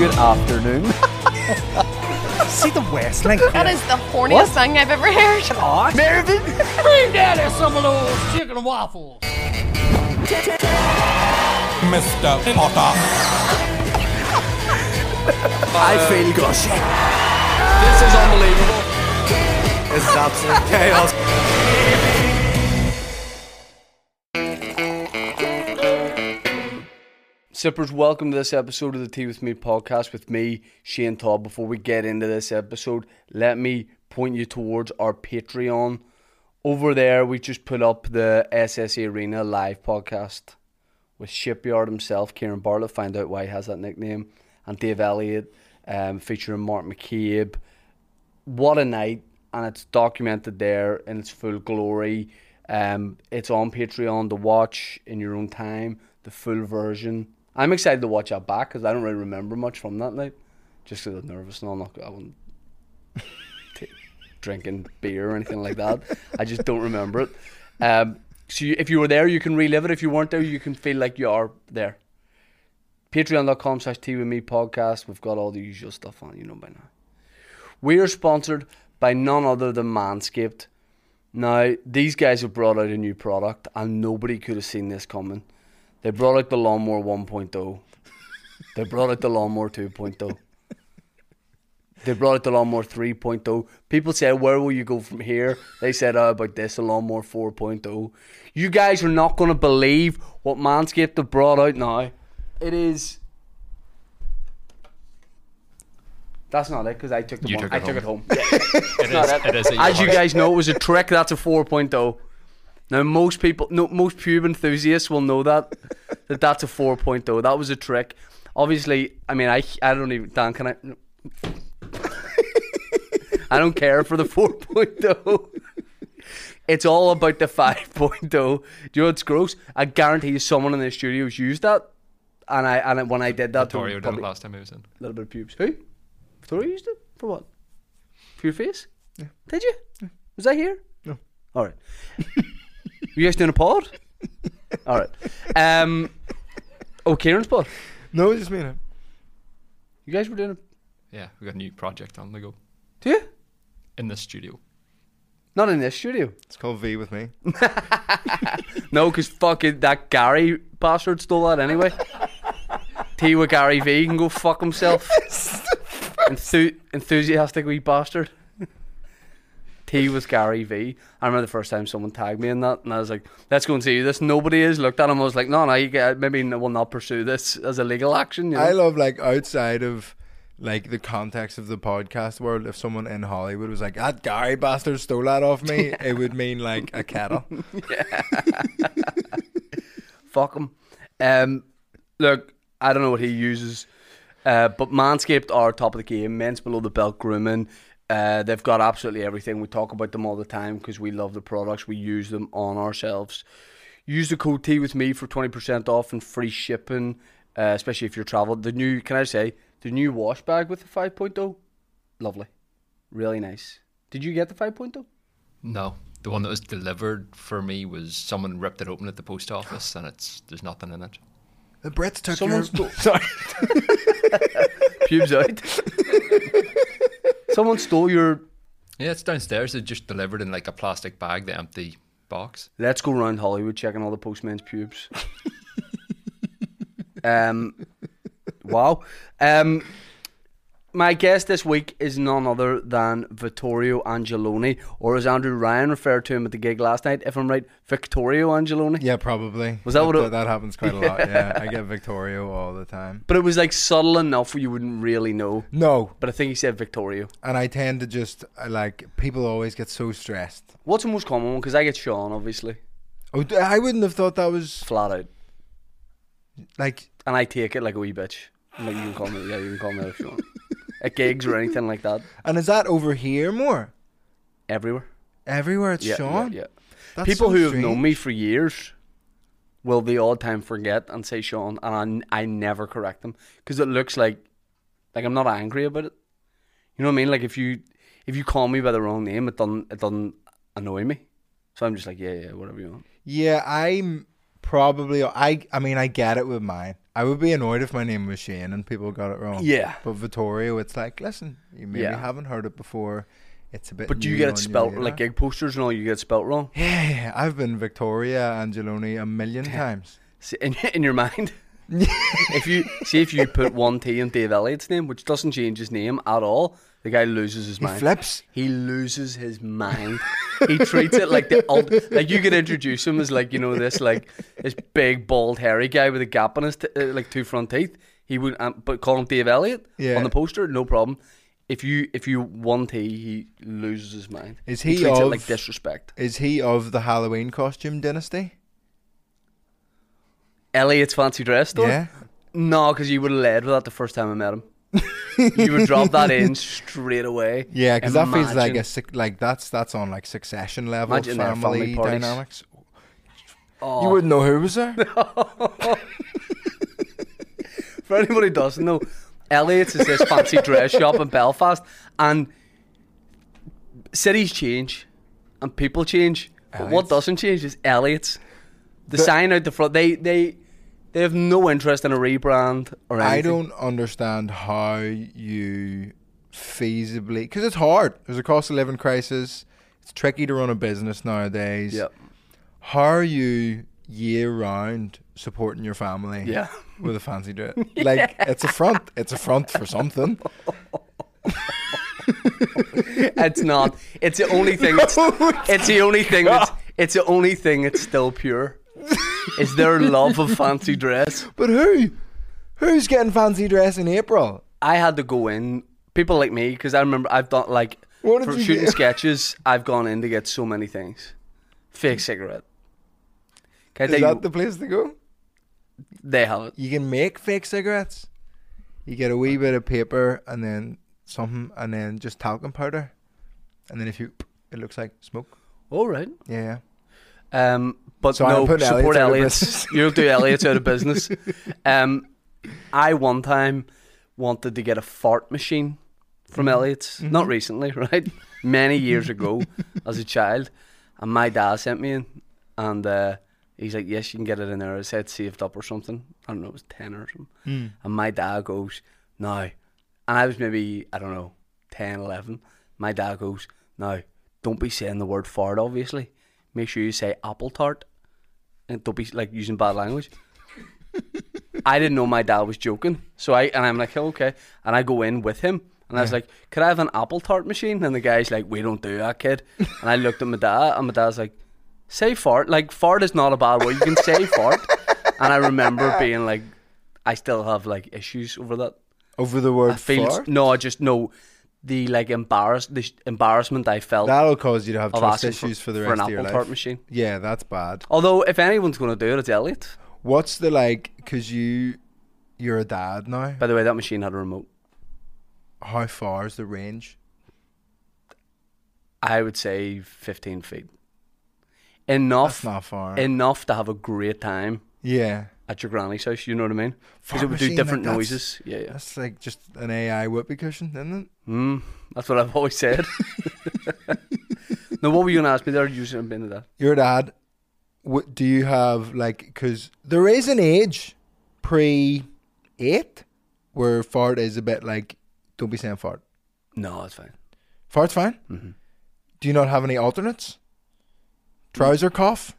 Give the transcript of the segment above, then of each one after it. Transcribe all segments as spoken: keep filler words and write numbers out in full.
Good afternoon. See the West Link. That is the horniest thing I've ever heard. Oh, Mervyn. Bring daddy some of those chicken waffles. Mister Potter. I feel gushy. This is unbelievable. This is absolute chaos. Sippers, welcome to this episode of the Tea With Me podcast with me, Shane Todd. Before we get into this episode, let me point you towards our Patreon. Over there, we just put up the S S E Arena live podcast with Shipyard himself, Kieran Bartlett, find out why he has that nickname, and Dave Elliott, um, featuring Mark McCabe. What a night, and it's documented there in its full glory. Um, it's on Patreon to watch in your own time, the full version. I'm excited to watch that back because I don't really remember much from that night. Just because I was nervous and I'm not, I wasn't t- drinking beer or anything like that. I just don't remember it. Um, so you, if you were there, you can relive it. If you weren't there, you can feel like you are there. Patreon.com slash Tea With Me podcast. We've got all the usual stuff on, you know by now. We are sponsored by none other than Manscaped. Now, these guys have brought out a new product and nobody could have seen this coming. They brought out the Lawnmower one point oh. They brought out the Lawnmower two point oh. They brought out the Lawnmower three point oh. People said, where will you go from here? They said, oh, about this, the Lawnmower four point oh. You guys are not going to believe what Manscaped have brought out now. It is... That's not it, because I took the You one. took I it took home. it home. Yeah. It not is, it. it is a As you yours. guys know, it was a trick. That's a four point oh. Now, most people, no, most pube enthusiasts will know that, that that's a four point oh. That was a trick. Obviously, I mean, I I don't even, Dan, can I? No. I don't care for the four point oh. It's all about the five point oh. Do you know what's gross? I guarantee you someone in the studio's used that. And I and when I did that, Vittorio did probably it last time he was in. a little bit of pubes. Who? Vittorio used it? For what? For your face? Yeah. Did you? Yeah. Was I here? No. Alright. You guys doing a pod? Alright. Um, oh, Kieran's pod? no, it's just me now. You guys were doing a... Yeah, we got a new project on the go Do you? in the studio. Not in this studio. It's called V with me. No, because fucking that Gary bastard stole that anyway. Tea with Gary V can go fuck himself. Enthu- enthusiastic wee bastard. Tea with Gary V. I remember the first time someone tagged me in that, and I was like, let's go and see this. Nobody is. Looked at him, I was like, no, no, you get, maybe we'll not pursue this as a legal action. You know? I love, like, outside of, like, the context of the podcast world, if someone in Hollywood was like, that Gary bastard stole that off me, it would mean, like, a kettle. Fuck him. Um, look, I don't know what he uses, uh, but Manscaped are top of the game. Men's below the belt grooming. Uh, they've got absolutely everything. We talk about them all the time because we love the products. We use them on ourselves. Use the code Tea With Me for twenty percent off and free shipping, uh, especially if you're traveling. The new, can I say, the new wash bag with the five point oh, lovely. Really nice. Did you get the five point oh? No, the one that was delivered for me was someone ripped it open at the post office and it's there's nothing in it. The Brits took Someone your... stole... Sorry. Pubes out. Someone stole your... Yeah, it's downstairs. They just delivered in like a plastic bag, the empty box. Let's go around Hollywood checking all the postmen's pubes. um, wow. Um, my guest this week is none other than Vittorio Angeloni, or as Andrew Ryan referred to him at the gig last night, if I'm right, Victorio Angeloni. Yeah, probably. Was that that, what it- that, that happens quite a lot, yeah. I get Victorio all the time. But it was like subtle enough where you wouldn't really know. No, But I think he said Victorio. and I tend to just, I like, people always get so stressed. What's the most common one? Because I get Sean, obviously. Oh, d- I wouldn't have thought that was, Flat out. like, And I take it like a wee bitch. I'm like, you can call me, yeah, you can call me that if you want. At gigs or anything like that. and is that over here more? Everywhere. Everywhere it's Yeah, Sean? yeah, yeah. That's People so who have strange. known me for years will the odd time forget and say Sean, and I, I never correct them because it looks like like I'm not angry about it. You know what I mean? Like if you if you call me by the wrong name, it doesn't it doesn't annoy me. So I'm just like, yeah, yeah, whatever you want. Yeah, I'm probably, I I mean, I get it with mine. I would be annoyed if my name was Shane and people got it wrong. Yeah. But Vittorio, it's like, listen, you maybe Yeah. haven't heard it before. It's a bit. But do you new get on it your spelt radar. like gig posters and all? You get it spelt wrong. Yeah, yeah, I've been Victoria Angeloni a million times. See, in, in your mind, if you see if you put one T in Dave Elliott's name, which doesn't change his name at all, the guy loses his He mind. flips. He loses his mind. He treats it like the ult- like you could introduce him as like, you know, this like this big bald hairy guy with a gap in his t- uh, like two front teeth. He would, um, but call him Dave Elliott Yeah. on the poster, no problem. If you if you one T, he loses his mind. Is he treats it of- like disrespect. Is he of the Halloween costume dynasty? Elliott's fancy dress store? Yeah. No, because you would have led with that the first time I met him. You would drop that in straight away. Yeah, because that feels like Imagine. a sick, like that's that's on like Succession level Imagine their family, family parties. dynamics. Oh. You wouldn't know who was there. For anybody who doesn't know, Elliott's is this fancy dress shop in Belfast, and cities change and people change, but what Elliott's? doesn't change is Elliott's. The, sign out the front, they they they have no interest in a rebrand or anything. I don't understand how you feasibly, because it's hard. There's a cost of living crisis. It's tricky to run a business nowadays. Yep. How are you year round supporting your family? Yeah. With a fancy dress. Like it's a front. It's a front for something. It's not. It's the only thing. That's, it's the only thing. That's, it's the only thing that's still pure. Is their love of fancy dress. But who? Who's getting fancy dress in April? I had to go in. People like me, because I remember I've done like What did for you shooting get? sketches. I've gone in to get so many things. Fake cigarette. Can I Is tell that you, the place to go? they have it. You can make fake cigarettes. You get a wee bit of paper and then something and then just talcum powder. And then if you, it looks like smoke. All right. Yeah, yeah. Um, but So I'm no, putting support Elliott's out of Elliott's. business. You'll do Elliott's out of business. Um, I one time wanted to get a fart machine from Elliott's. Mm-hmm. Not recently, right? Many years ago, as a child, and my dad sent me in, and uh, he's like, "Yes, you can get it in there." I said saved up or something. I don't know, it was ten or something. Mm. And my dad goes, "No," and I was maybe I don't know, ten, eleven. My dad goes, "Now, don't be saying the word fart. Obviously, make sure you say apple tart, and don't be like using bad language." I didn't know my dad was joking, so I and I'm like, oh, okay, and I go in with him, and I was like, "Could I have an apple tart machine?" And the guy's like, "We don't do that, kid." And I looked at my dad, and my dad's like, "Say fart. Like fart is not a bad word. You can say fart." And I remember being like, I still have like issues over that. Over the word I feel fart? no, I just know the like embarrass the sh- embarrassment I felt That'll cause you to have of trust asking issues for, the for rest an of your apple life. tart machine. Yeah, that's bad. Although if anyone's going to do it, it's Elliot. What's the like? Because you, you're a dad now. By the way, that machine had a remote. How far is the range? I would say fifteen feet. Enough, That's not far. enough to have a great time yeah, at your granny's house. You know what I mean? Because Fart it would do machine, different like, that's- noises. Yeah, yeah. that's like just an A I whoopee cushion, isn't it? Mm, that's what I've always said. Now, what were you going to ask me there? You should have been to that. Your dad. What do you have like? Because there is an age pre eight where fart is a bit like, don't be saying fart. No, it's fine. Fart's fine. Mm-hmm. Do you not have any alternates? Trouser cough.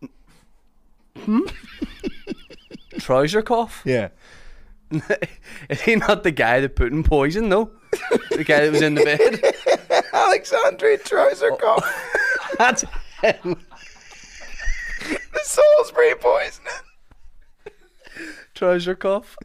Trouser cough? Yeah. Is he not the guy that put in poison? No, the guy that was in the bed. Alexandre trouser cough. That's him. The Salisbury poisoning. Trouser cough.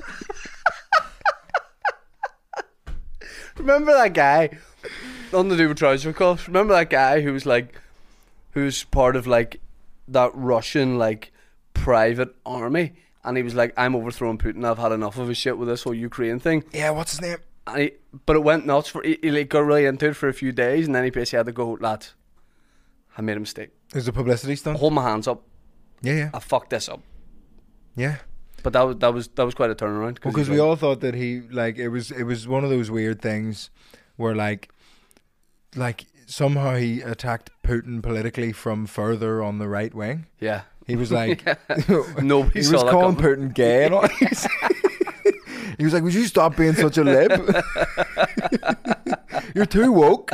Remember that guy? Nothing to do with trouser cuffs. Remember that guy who was like, who's part of like that Russian like private army, and he was like, "I'm overthrowing Putin. I've had enough of his shit with this whole Ukraine thing." Yeah, what's his name? And he, but it went nuts for. He, he like, got really into it for a few days, and then he basically had to go, "Lads, I made a mistake. There's a publicity stunt. Hold my hands up. Yeah, yeah, I fucked this up." yeah. But that was that was that was quite a turnaround. Because he's we like, all thought that he like it was it was one of those weird things where like like somehow he attacked Putin politically from further on the right wing. yeah, He was like, Nobody he saw was that calling coming. Putin gay and all. He was like, would you stop being such a lib? You're too woke.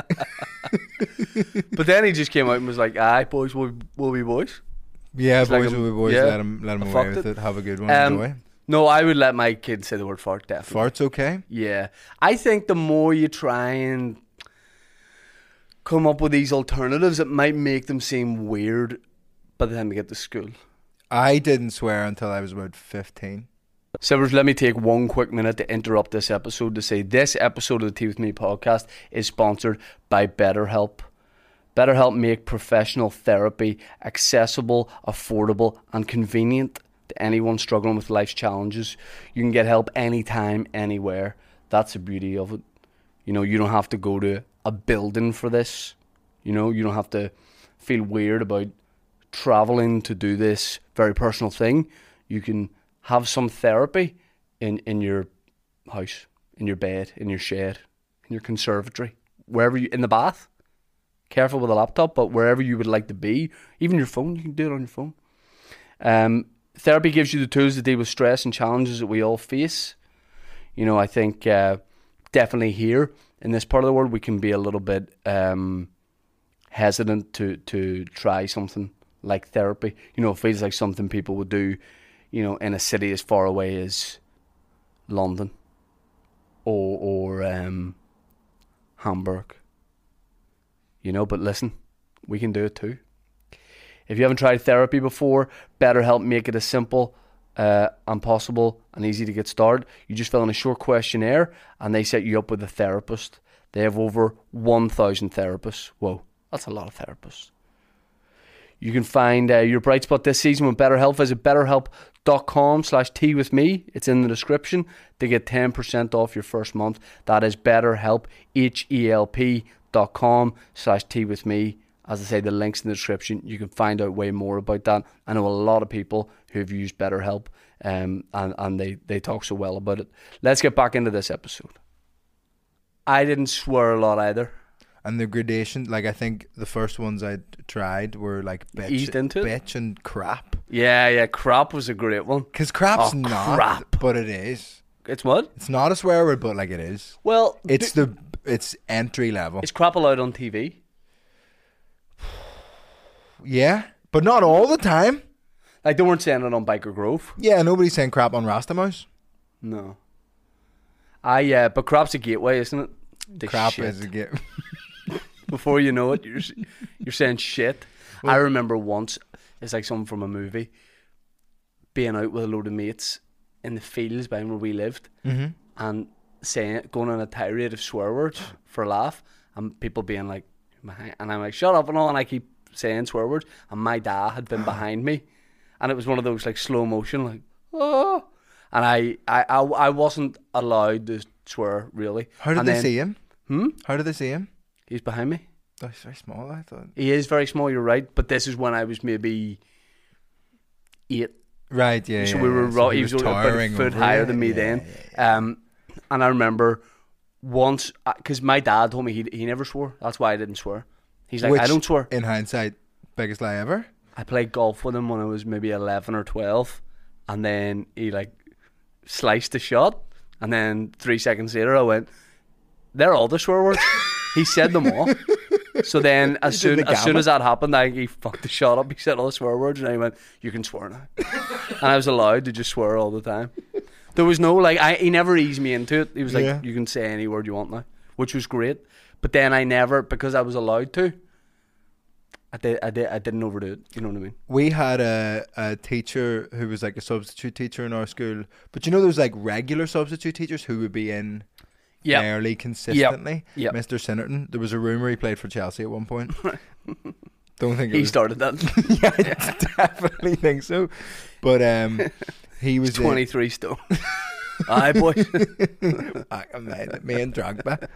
But then he just came out and was like, aye, boys, we'll, we'll be boys. Yeah, It's like boys a- will be boys. yeah, let him, let him I away fucked with it. it. Have a good one. Um, Enjoy. No, I would let my kids say the word fart, definitely. Fart's okay. Yeah. I think the more you try and come up with these alternatives, it might make them seem weird by the time they get to school. I didn't swear until I was about fifteen. Sibbers, let me take one quick minute to interrupt this episode to say this episode of the Tea With Me podcast is sponsored by BetterHelp. BetterHelp make professional therapy accessible, affordable and convenient to anyone struggling with life's challenges. You can get help anytime, anywhere. That's the beauty of it. You know, you don't have to go to a building for this. You know, you don't have to feel weird about traveling to do this very personal thing. You can have some therapy in, in your house, in your bed, in your shed, in your conservatory, wherever you, in the bath. Careful with a laptop, but wherever you would like to be, even your phone, you can do it on your phone. Um, therapy gives you the tools to deal with stress and challenges that we all face. You know, I think uh, definitely here in this part of the world, we can be a little bit um, hesitant to, to try something like therapy. You know, it feels like something people would do, you know, in a city as far away as London or, or um, Hamburg. You know, but listen, we can do it too. If you haven't tried therapy before, BetterHelp make it as simple uh, and possible and easy to get started. You just fill in a short questionnaire and they set you up with a therapist. They have over one thousand therapists. Whoa, that's a lot of therapists. You can find uh, your bright spot this season with BetterHelp. Visit betterhelp.com slash tea with me. It's in the description to get ten percent off your first month. That is BetterHelp, H E L P dot com slash tea with me. As I say, the link's in the description. You can find out way more about that. I know a lot of people who have used BetterHelp um, and, and they, they talk so well about it. Let's get back into this episode. I didn't swear a lot either. And the gradation, like I think the first ones I tried were like bitch, Eased into it? bitch and crap. Yeah, yeah, crap was a great one. Because crap's Oh, not, crap. but it is. It's what? It's not a swear word, but like it is. Well, It's d- the it's entry level. is crap allowed on T V? Yeah, but not all the time. Like, they weren't saying it on Biker Grove. Yeah, nobody's saying crap on Rastamouse. No. I, uh, but crap's a gateway, isn't it? The Crap shit. is a get. Before you know it, you're you're saying shit. I remember once, it's like something from a movie, being out with a load of mates in the fields by where we lived, Mm-hmm. and saying, going on a tirade of swear words for a laugh, and people being like, behind, and I'm like, shut up and all, and I keep saying swear words, and my dad had been behind me, and it was one of those like slow motion, like, oh, and I, I, I, I wasn't allowed to swear really. How did And they then- see him? Hmm? How did they see him? He's behind me. Oh, he's very small. I thought. He is very small, you're right, but this is when I was maybe eight. Right. Yeah. So yeah, we were yeah. raw, he he was, was about a towering foot over higher you. than me Yeah, then. yeah, yeah. Um, and I remember once, because my dad told me he he never swore. That's why I didn't swear. He's like, Which, I don't swear. In hindsight, biggest lie ever. I played golf with him when I was maybe eleven or twelve, and then he like sliced the shot, and then three seconds later I went, they're all the swear words. He said them all. So then as You did soon the as soon gamut. as that happened, I he fucked the shot up. He said all the swear words, and I went, you can swear now. And I was allowed to just swear all the time. There was no like I he never eased me into it. He was like, Yeah. you can say any word you want now, which was great. But then I never, because I was allowed to, I did I did I didn't overdo it. You know what I mean? We had a, a teacher who was like a substitute teacher in our school. But you know, there's like regular substitute teachers who would be in Yeah. fairly consistently. Yep. Mister Sinnerton. There was a rumour he played for Chelsea at one point. Don't think it He was. started that. Yeah, I definitely think so. But um, he was in- twenty-three stone. Aye, boys. I can made it. Me and Drogba.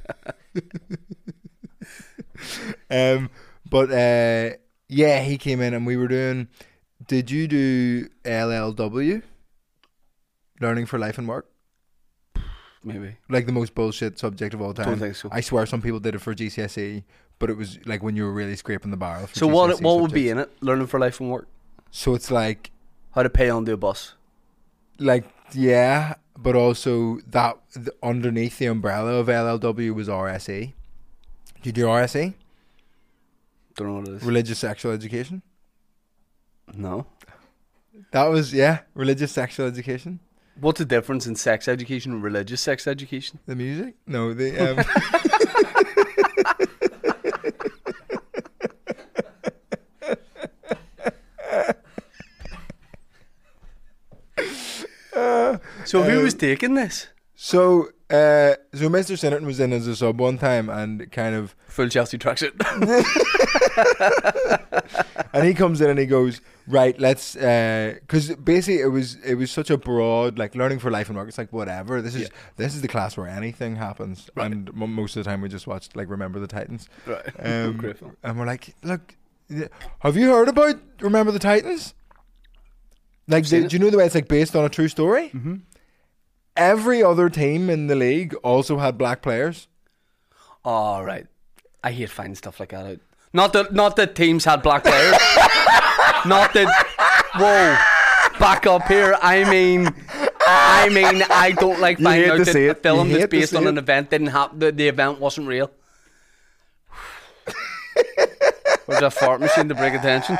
um, but uh, yeah, he came in and we were doing. Did you do L L W? Learning for Life and Work, Maybe. like the most bullshit subject of all time. Don't think so. I swear some people did it for G C S E, but it was like when you were really scraping the barrel. For So what G C S E what would be subjects. in it? Learning for life and work. So it's like, How to pay onto a bus. like yeah, but also that the, underneath the umbrella of L L W was R S E. Did you do R S E? Don't know what it is. Religious sexual education. No. That was yeah, religious sexual education. What's the difference in sex education and religious sex education? The music? No, the um, So who Um, was taking this? so uh, so Mister Sinnerton was in as a sub one time and kind of Full Chelsea tracksuit. and he comes in and he goes, right, let's because basically it was it was such a broad like learning for life and work. It's like whatever. This is Yeah. this is the class where anything happens, Right. and m- most of the time we just watched like Remember the Titans, Right. um, Great film. and we're like, look, th- have you heard about Remember the Titans? Like, seen the, it. do you know the way it's like based on a true story? Mm-hmm. Every other team in the league also had black players. All right. I hate finding stuff like that out. Not that not that teams had black players. Not that. Whoa. Back up here. I mean. I mean. I don't like You finding hate out to that see a it. film You that's hate to based see on it. an event didn't happen. The, the event wasn't real. Was that a fart machine to break attention?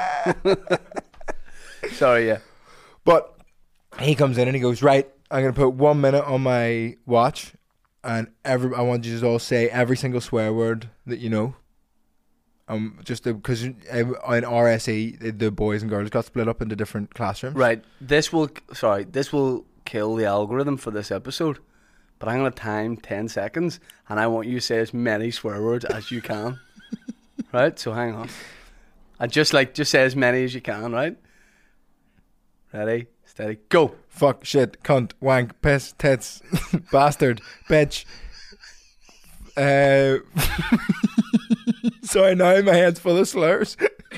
Sorry. Yeah. But he comes in and he goes, right, I'm going to put one minute on my watch and every I want you to all say every single swear word that you know. Um, just because in R S E, the boys and girls got split up into different classrooms. Right. This will. Sorry. This will kill the algorithm for this episode. But I'm going to time ten seconds, and I want you to say as many swear words as you can. Right? So hang on. I just like, just say as many as you can, right? Ready? Steady. Go. Fuck, shit, cunt, wank, piss, tits, bastard, bitch. Uh, sorry, now my head's full of slurs.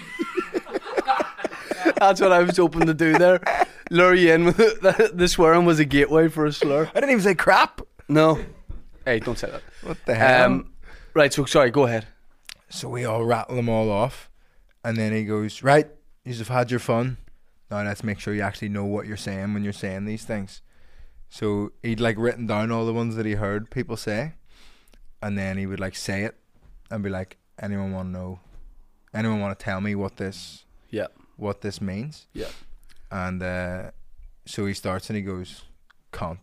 That's what I was hoping to do there. Lure you in with it. The, the swearing was a gateway for a slur. I didn't even say crap. No. Hey, don't say that. What the hell? Um, right, so sorry, go ahead. So we all rattle them all off. And then he goes, right, you've had your fun. Now let's make sure you actually know what you're saying when you're saying these things. So he'd like written down all the ones that he heard people say. And then he would like say it and be like, anyone want to know? Anyone want to tell me what this Yeah. what this means? Yeah. And uh, so he starts and he goes, cunt.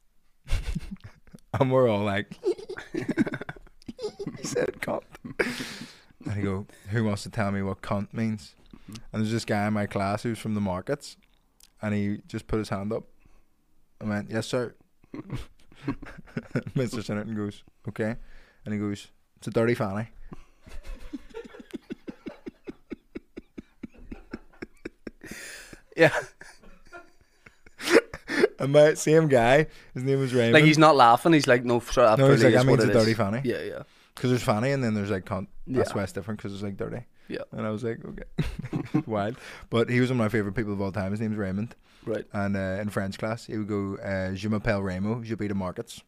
And we're all like, he said cunt. And he go, who wants to tell me what cunt means? And there's this guy in my class who's from the markets, and he just put his hand up. I went, yes, sir. Mister Sinnerton goes, okay. And he goes, it's a dirty fanny. Yeah. And my same guy, his name was Raymond. Like, he's not laughing. He's like, no, sorry, that no, he's really like, is I mean, what it's a it is. dirty fanny. Yeah, yeah. Because there's fanny and then there's like cunt. That's Yeah. why it's different, because it's like dirty. Yeah. And I was like, okay. Wild. But he was one of my favourite people of all time. His name's Raymond. Right. And uh, in French class, he would go, uh, Je m'appelle Ramo, je be the markets.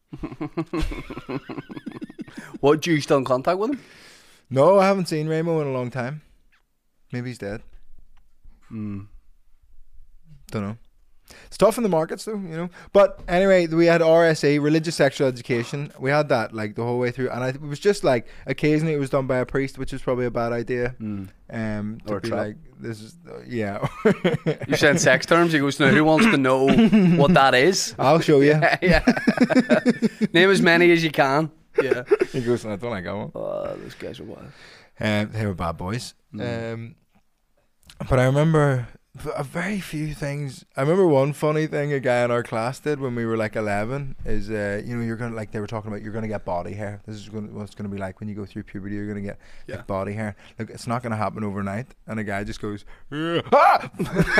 What, do you still in contact with him? No, I haven't seen Ramo in a long time. Maybe he's dead. Mm. Don't know. It's tough in the markets though, you know. But anyway, we had R S A, religious sexual education. We had that like the whole way through, and I, it was just like occasionally it was done by a priest, which is probably a bad idea. Mm. Um, to Or a be trap. like, this is uh, yeah. You said sex terms. He goes, now who wants to know what that is? I'll show you. Yeah. Name as many as you can. Yeah. He goes, I don't like that one. Oh, those guys are wild. Um, they were bad boys. Mm. Um, but I remember v- a very few things. I remember one funny thing a guy in our class did when we were like eleven is, uh, you know, you're gonna like they were talking about you're gonna get body hair. This is gonna, what it's gonna be like when you go through puberty. You're gonna get Yeah. like, body hair. Look, it's not gonna happen overnight. And a guy just goes, ah!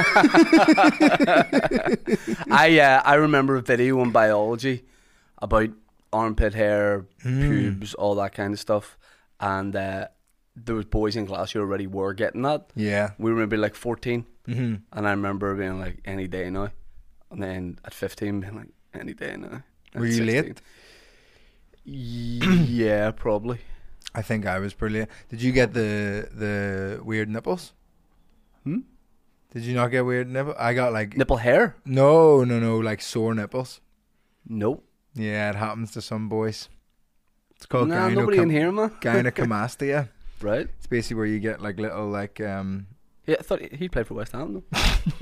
I uh, I remember a video in biology about armpit hair, Mm. pubes, all that kind of stuff, and uh, there was boys in class who already were getting that. Yeah. We were maybe like fourteen, Mm-hmm. and I remember being like, any day now, and then at fifteen being like, any day now. At Were you late? sixteen. Yeah, probably. I think I was pretty late. Did you get the the weird nipples? Hmm? Did you not get weird nipple? I got like Nipple hair? no, no, no, like sore nipples. Nope. Yeah, it happens to some boys. It's called Nah, nobody in here, man. gynecomastia. Right. It's basically where you get like little like um. Yeah, I thought he he played for West Ham, though.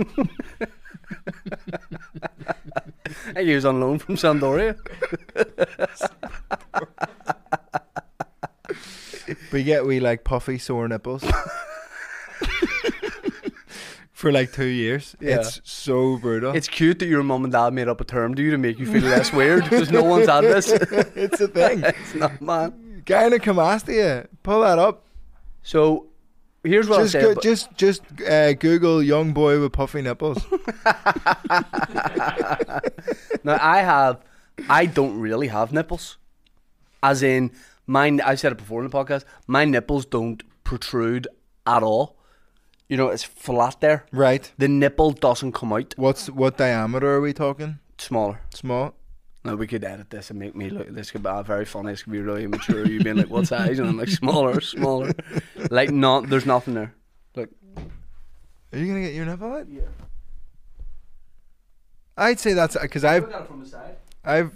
I think he was on loan from Sampdoria. But you get wee like puffy sore nipples. For like two years. Yeah. It's so brutal. It's cute that your mum and dad made up a term to you to make you feel less weird, because no one's had this. It's a thing. It's not, man. Gynecomastia. Pull that up. So, here's what Just I'll go, say. about- just just uh, Google young boy with puffy nipples. Now, I have, I don't really have nipples. As in, mine, I said it before in the podcast, my nipples don't protrude at all. You know, it's flat there. Right. The nipple doesn't come out. What's what diameter are we talking? Smaller. Small. Now, we could edit this and make me look, this could be uh, very funny. This could be really immature. You being like, what size? And I'm like, smaller, smaller. Like, not, there's nothing there. Look. Are you gonna get your nipple out? Yeah. I'd say that's because I've Look at it from the side. I've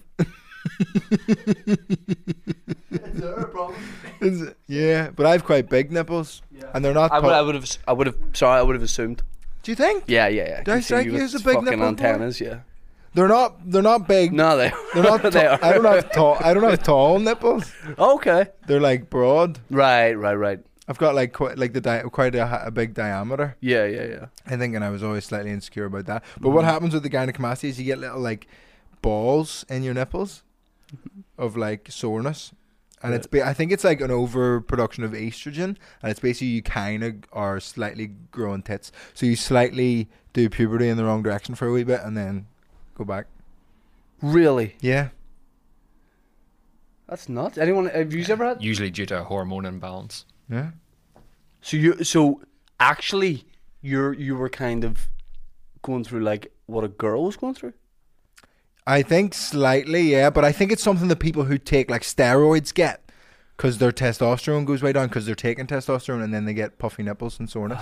Is there a problem? Is- yeah, but I've quite big nipples, Yeah. and they're not. I would, pu- I would have, I would have, sorry, I would have assumed. Do you think Yeah, yeah, yeah. Did I can see strike you with as a big fucking nipple boy? antennas, yeah. they're not? They're not big. No, they They're not. they ta- are. I don't have tall. I don't have tall nipples. Okay. They're like broad. Right, right, right. I've got like quite like the di- quite a, ha- a big diameter. Yeah, yeah, yeah. I think, and I was always slightly insecure about that. But what happens with the gynecomastia is you get little like balls in your nipples of like soreness, and it's ba- I think it's like an overproduction of estrogen, and it's basically you kind of are slightly growing tits, so you slightly do puberty in the wrong direction for a wee bit, and then go back. Really? Yeah, That's nuts. Anyone, have you ever had? Usually due to a hormone imbalance. yeah. So you, so actually, you're you were kind of going through like what a girl was going through. I think slightly, yeah, but I think it's something that people who take like steroids get because their testosterone goes way down because they're taking testosterone, and then they get puffy nipples and soreness.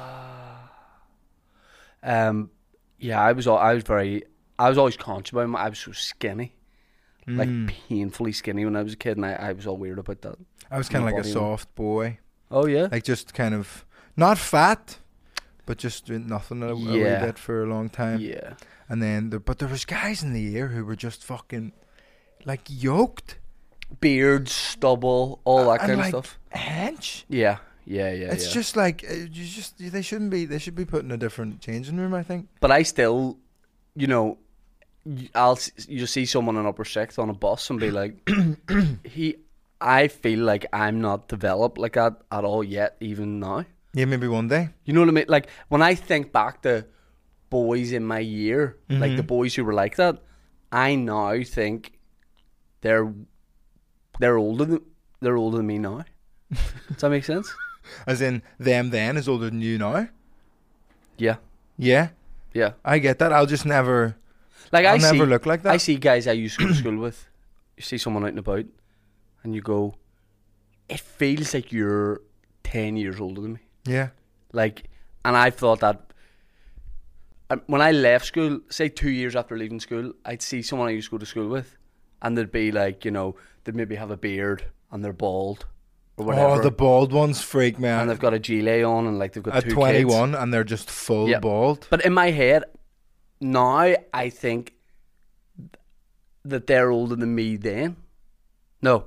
Um, yeah, I was al- I was very I was always conscious about my, I was so skinny, like painfully skinny when I was a kid, and I, I was all weird about that. I was kind of My like a body, soft boy, Oh yeah. like just kind of not fat, but just doing nothing a, a wee Yeah. bit for a long time. Yeah. And then, the, but there was guys in the year who were just fucking like yoked, Beards, stubble, all that and kind like of stuff. hench. Yeah. Yeah. Yeah. It's yeah. just like uh, you just they shouldn't be. They should be put in a different changing room. I think. But I still, you know, y- I'll s- you see someone in upper sixth on a bus and be like, he. I feel like I'm not developed like that at all yet, even now. Yeah, maybe one day. You know what I mean? Like when I think back to boys in my year, like the boys who were like that, I now think they're they're older than they're older than me now. Does that make sense? As in them then is older than you now. Yeah, Yeah, yeah. I get that. I'll just never. Like I'll I never see, look like that. I see guys I used to go to school with. You see someone out and about, and you go, it feels like you're ten years older than me. Yeah. Like, and I thought that um, when I left school, say two years after leaving school, I'd see someone I used to go to school with, and they'd be like, you know, they'd maybe have a beard and they're bald or whatever, Oh, the bald ones freak me and out. they've got a gilet on and like they've got At two twenty-one, kids. and they're just full Yeah. bald. But in my head, now I think that they're older than me then. No.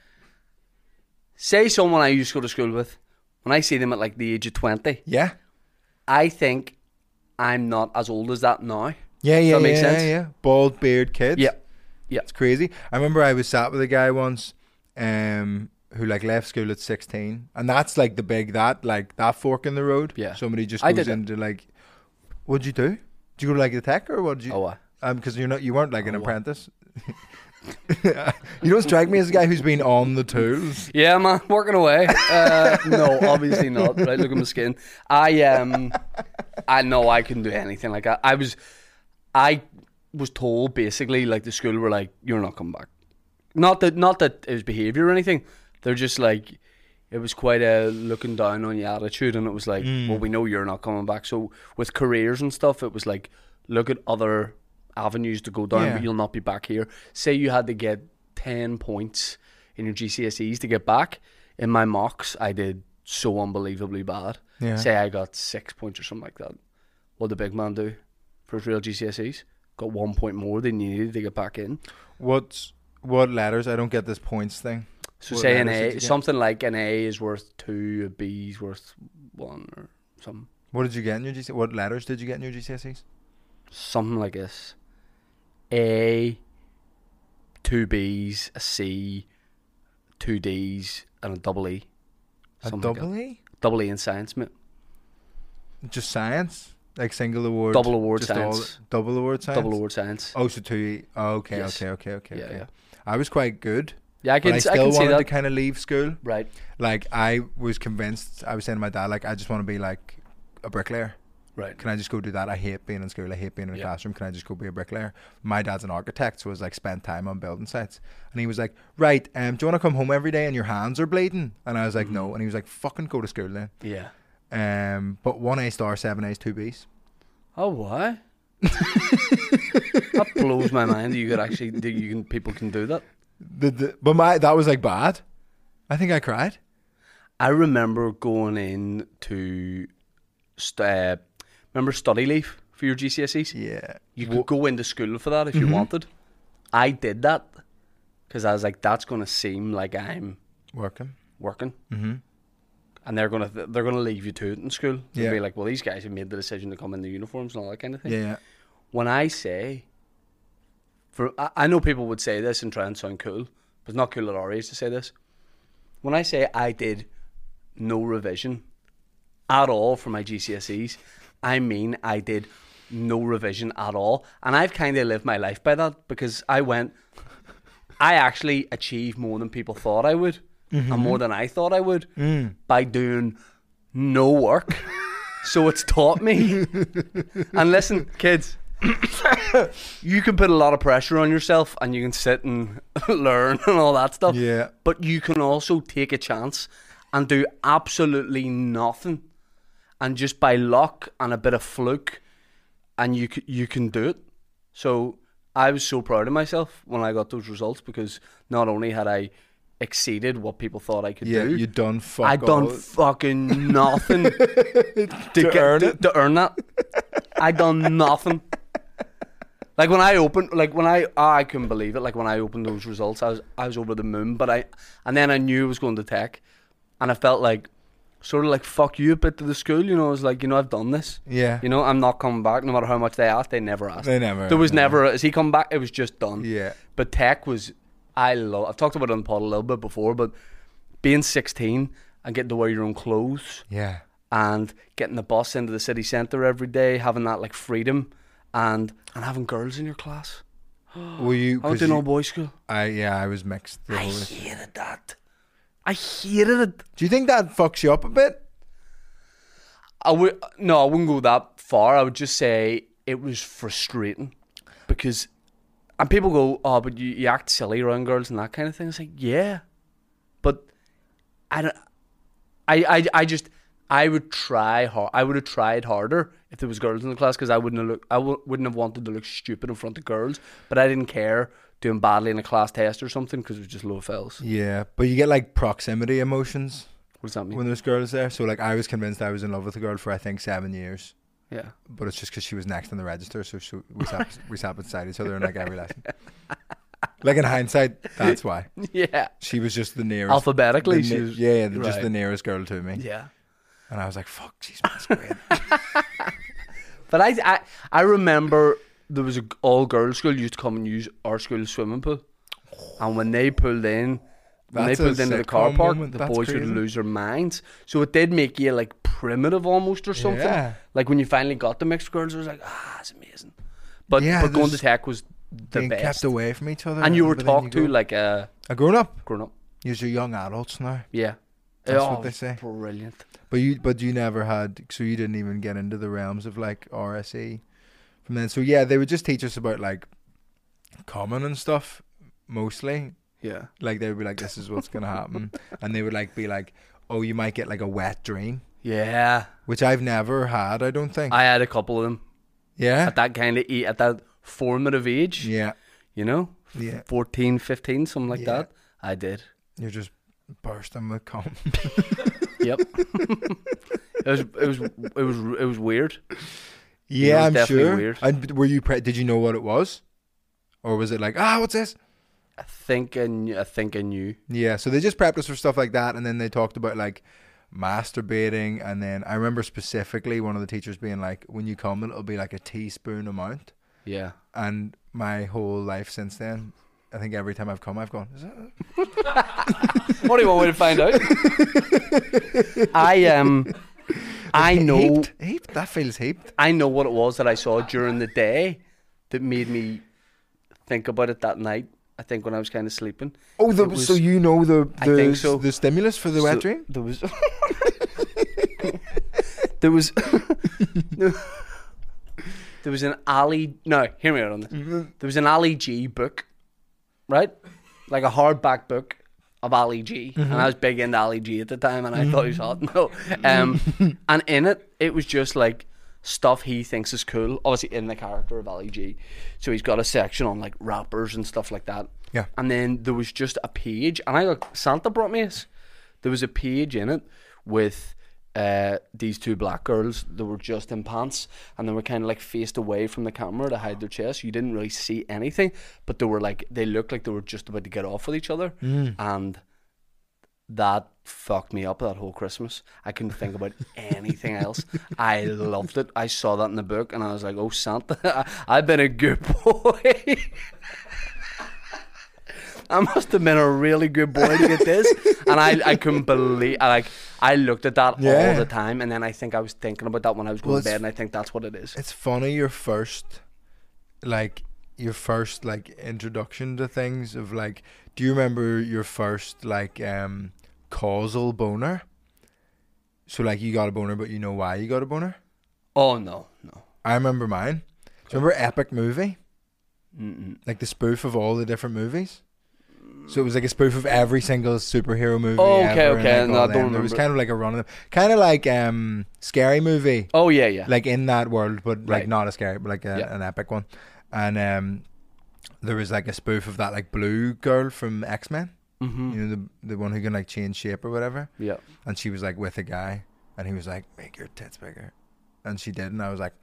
Say someone I used to go to school with, when I see them at like the age of twenty, Yeah. I think I'm not as old as that now. Yeah, yeah, that make yeah, sense? yeah, yeah. Bald beard kids. Yeah. Yeah. It's crazy. I remember I was sat with a guy once, um, who like left school at sixteen, and that's like the big that like that fork in the road. Yeah. Somebody just I goes did it. into like, what'd you do? Did you go to like the tech or what did you? Oh, I. Um, because you're not, you weren't like an Oh, what? apprentice. You don't strike me as a guy who's been on the tools. Yeah, man, working away. Uh, no, obviously not. Right, look at my skin. I um, I know I couldn't do anything like that. I was, I was told basically like the school were like, you're not coming back. Not that, not that it was behaviour or anything. They're just like, it was quite a looking down on your attitude, and it was like, Mm. well, we know you're not coming back. So with careers and stuff, it was like, look at other avenues to go down, Yeah. but you'll not be back here. Say you had to get ten points in your G C S Es to get back. In my mocks, I did so unbelievably bad. Yeah. Say I got six points or something like that. What did the big man do for his real G C S Es? Got one point more than you needed to get back in. What's what letters? I don't get this points thing. So What say an letters did A, you get? something like an A is worth two, a B is worth one, or something, What did you get in your G C? What letters did you get in your G C S Es? something like this. A, two B's, a C, two D's, and a double E. A Something like double that. E? Double E in science, mate. Just science? Like single award? Double award just all- science. double award science? Double award science. Oh, so two E. Oh, okay, Yes. okay, okay, okay, Yeah, okay. yeah. I was quite good, Yeah, I but can, I I still can see wanted to that. kind of leave school. Right. Like, I was convinced, I was saying to my dad, like, I just want to be like a bricklayer. Right. Can I just go do that? I hate being in school. I hate being in a Yeah. classroom. Can I just go be a bricklayer? My dad's an architect, so I was like spend time on building sites. And he was like, right, um, do you want to come home every day and your hands are bleeding? And I was like, Mm-hmm. no. And he was like, fucking go to school then. Yeah. Um, but one A star, seven A's, two B's. Oh, why? That blows my mind. That you could actually, that you can, people can do that. The, the, but my that was like bad. I think I cried. I remember going in to, st- uh, remember study leave for your G C S Es? Yeah. You could go into school for that if you Mhm. wanted. I did that because I was like, that's going to seem like I'm Working. working, Mm-hmm. and they're gonna they're gonna leave you to it in school. They'll Yeah. be like, well, these guys have made the decision to come in the uniforms and all that kind of thing. Yeah. When I say, for I, I know people would say this and try and sound cool, but it's not cool at our age to say this. When I say I did no revision at all for my G C S Es, I mean I did no revision at all. And I've kind of lived my life by that because I went, I actually achieved more than people thought I would and more than I thought I would Mm. by doing no work. So it's taught me. And listen, kids, you can put a lot of pressure on yourself and you can sit and learn and all that stuff. Yeah. But you can also take a chance and do absolutely nothing. And just by luck and a bit of fluke, and you c- you can do it. So I was so proud of myself when I got those results because not only had I exceeded what people thought I could Yeah. do, You done fuck I done all. fucking nothing to, get, earn to, it. to earn that. I done nothing. Like when I opened, like when I, oh, I couldn't believe it. Like when I opened those results, I was, I was over the moon. But I, and then I knew I was going to tech, and I felt like, sort of like fuck you a bit to the school. You know, I was like, you know, I've done this. Yeah. You know, I'm not coming back. No matter how much they asked, they never asked. They never. There was never. Is he come back? It was just done. Yeah. But tech was, I love. I've talked about it on the pod a little bit before, but being sixteen and getting to wear your own clothes Yeah. and getting the bus into the city centre every day, having that like freedom, and and having girls in your class. Were you? I went 'cause to an you- all boys school. I yeah. I was mixed. The I whole- hated that. I hated it. Do you think that fucks you up a bit? I would no, I wouldn't go that far. I would just say it was frustrating because, and people go, "Oh, but you, you act silly around girls and that kind of thing." It's like, yeah, but I don't. I I I just I would try hard. I would have tried harder if there was girls in the class because I wouldn't have look. I w- wouldn't have wanted to look stupid in front of girls. But I didn't care doing badly in a class test or something because it was just low fells. Yeah, but you get like proximity emotions What does that mean? when there's girls there. So like, I was convinced I was in love with a girl for I think seven years, Yeah. but it's just because she was next on the register, so she, we sat we sat beside each other in like every lesson. Like in hindsight, that's why Yeah. she was just the nearest. Alphabetically, the she ne- was- yeah, the- just right. the nearest girl to me. Yeah. And I was like, "Fuck, she's masquerade." But I, I, I remember there was a all girls school used to come and use our school's swimming pool, and when they pulled in, when That's they a pulled into the car sitcom park, moment. the That's boys crazy. would lose their minds. So it did make you like primitive almost or something. Yeah. Like when you finally got the mixed girls, it was like, ah, it's amazing. But Yeah, but going to there's tech was the Being best. kept away from each other, And you were but then talked to go- like a a grown up. grown up. You're young adults now. Yeah. That's oh, what they say. Brilliant. But you, but you never had, so you didn't even get into the realms of like R S E from then. So yeah, they would just teach us about like common and stuff mostly. Yeah. Like they would be like, "This is what's gonna happen," and they would like be like, oh, you might get like a wet dream, Yeah. which I've never had. I don't think. I had a couple of them yeah. at that kind of e- at that formative age. Yeah. You know, Yeah. fourteen, fifteen, something like Yeah. that. I did. You're just bursting with cum. Yep. it was it was it was it was weird. Yeah, was I'm definitely sure. weird. And were you? Pre- did you know what it was, or was it like, ah, what's this? I think I knew, I think I knew. Yeah. So they just prepped us for stuff like that, and then they talked about like masturbating, and then I remember specifically one of the teachers being like, when you come, it'll be like a teaspoon amount, Yeah. and my whole life since then, I think every time I've come, I've gone, is that? What do you want me to find out? I um I know Heaped? Heaped? That feels heaped. I know what it was that I saw during the day that made me think about it that night. I think when I was kind of sleeping. Oh, the, It was- so you know the I the, think so. the stimulus for the wet So dream? There was there was there was an Ali. No, hear me out on this. There was an Ali G book, right? Like a hardback book of Ali G, and I was big into Ali G at the time, and I thought he was hot. No, um, and in it, it was just like stuff he thinks is cool. Obviously, in the character of Ali G, so he's got a section on like rappers and stuff like that. Yeah. And then there was just a page, and I got Santa brought me this. There was a page in it with uh, these two black girls that were just in pants, and they were kind of like faced away from the camera to hide their chest. You didn't really see anything, but they were like, they looked like they were just about to get off with each other, and that fucked me up that whole Christmas. I couldn't think about anything else. I loved it. I saw that in the book, and I was like, oh, Santa, I've been a good boy. I must have been a really good boy to get this, and I, I couldn't believe. I, like I looked at that Yeah. all the time, and then I think I was thinking about that when I was going Well, to bed, it's- and I think that's what it is. It's funny your first, like your first like introduction to things of like. Do you remember your first like um causal boner? So like you got a boner, but you know why you got a boner? Oh no, no. I remember mine. Do you remember Epic Movie? Mm-mm. Like the spoof of all the different movies. So it was like a spoof of every single superhero movie. Oh, okay, ever, okay, And no, like I all don't them. It was remember. kind of like a run of them, kind of like um Scary Movie. Oh yeah, yeah. Like in that world, but like Right. not a scary, but like a, Yeah. an epic one. And um, there was like a spoof of that like blue girl from X Men. Mm-hmm. You know, the the one who can like change shape or whatever. Yeah. And she was like with a guy, and he was like, "Make your tits bigger," and she did, and I was like,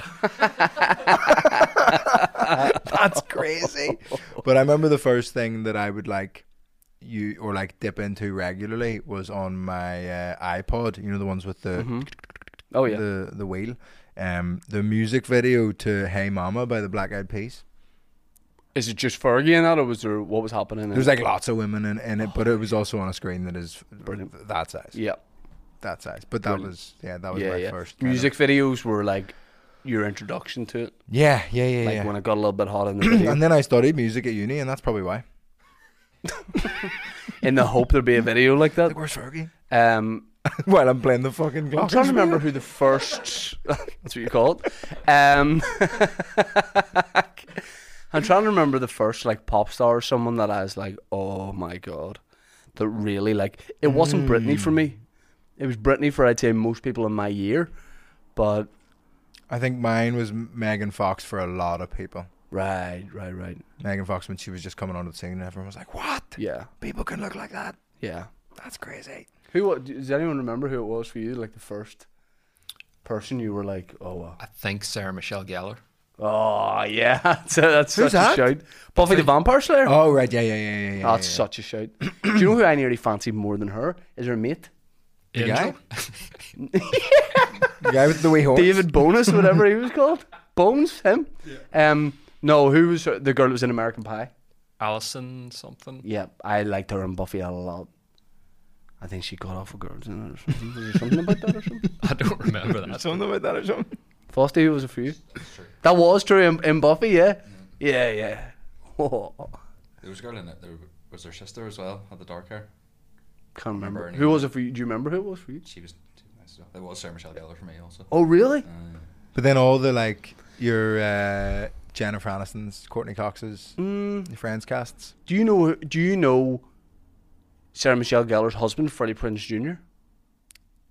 "That's crazy." But I remember the first thing that I would like you or like dip into regularly was on my uh, iPod. You know, the ones with the Mhm. Oh yeah. the the wheel. Um, the music video to "Hey Mama" by the Black Eyed Peas. Is it just Fergie in that, or was there what was happening? In There's it? like lots of women in, in it, but it was also on a screen that is Brilliant. that size. Yeah. That size. But that Brilliant. was yeah, that was Yeah, my yeah. first kind of- Music videos were like your introduction to it, Yeah, yeah, yeah, like yeah. when it got a little bit hot in the video, And then I studied music at uni, and that's probably why. in the hope there'd be a video like that. Like, where's Fergie? Um, While I'm playing the fucking I'm clock. trying to remember who the first. That's what you call it. Um, I'm trying to remember the first like pop star or someone that I was like, oh my god, that really like. It wasn't Britney for me. It was Britney for I'd say most people in my year, but I think mine was Megan Fox for a lot of people. right, right, right. Megan Fox when she was just coming on the scene, and everyone was like, "What? Yeah, People can look like that? yeah. That's crazy." Who wa- does anyone remember who it was for you? Like the first person you were like, oh wow. I think Sarah Michelle Gellar. Oh yeah, that's, that's Who's such that? a shout. Buffy the Vampire Slayer. Oh right, yeah, yeah, yeah, yeah. yeah That's yeah. such a shout. Do you know who I nearly fancied more than her? Is her mate, The Angel? guy, the guy with the wee horns. David Bonus, whatever he was called. Bones, him. Um, no, who was her, the girl that was in American Pie? Alison something. Yeah, I liked her in Buffy a lot. I think she got off with girls in it or something. Was there something about that or something? I don't remember that. Something about that or something. Frosty was it for you? That was true in, in Buffy, yeah. Yeah, yeah. Oh, There was a girl in it. There was her sister as well. Had the dark hair. can't remember. Remember her Who name? was it for you? Do you remember who it was for you? She was she was nice as well. It was Sarah Michelle Gellar for me also. Oh, really? Uh, But then all the like your uh, Jennifer Aniston's, Courtney Cox's, Mm, your friends casts. do you know? Do you know Sarah Michelle Gellar's husband, Freddie Prinze Junior?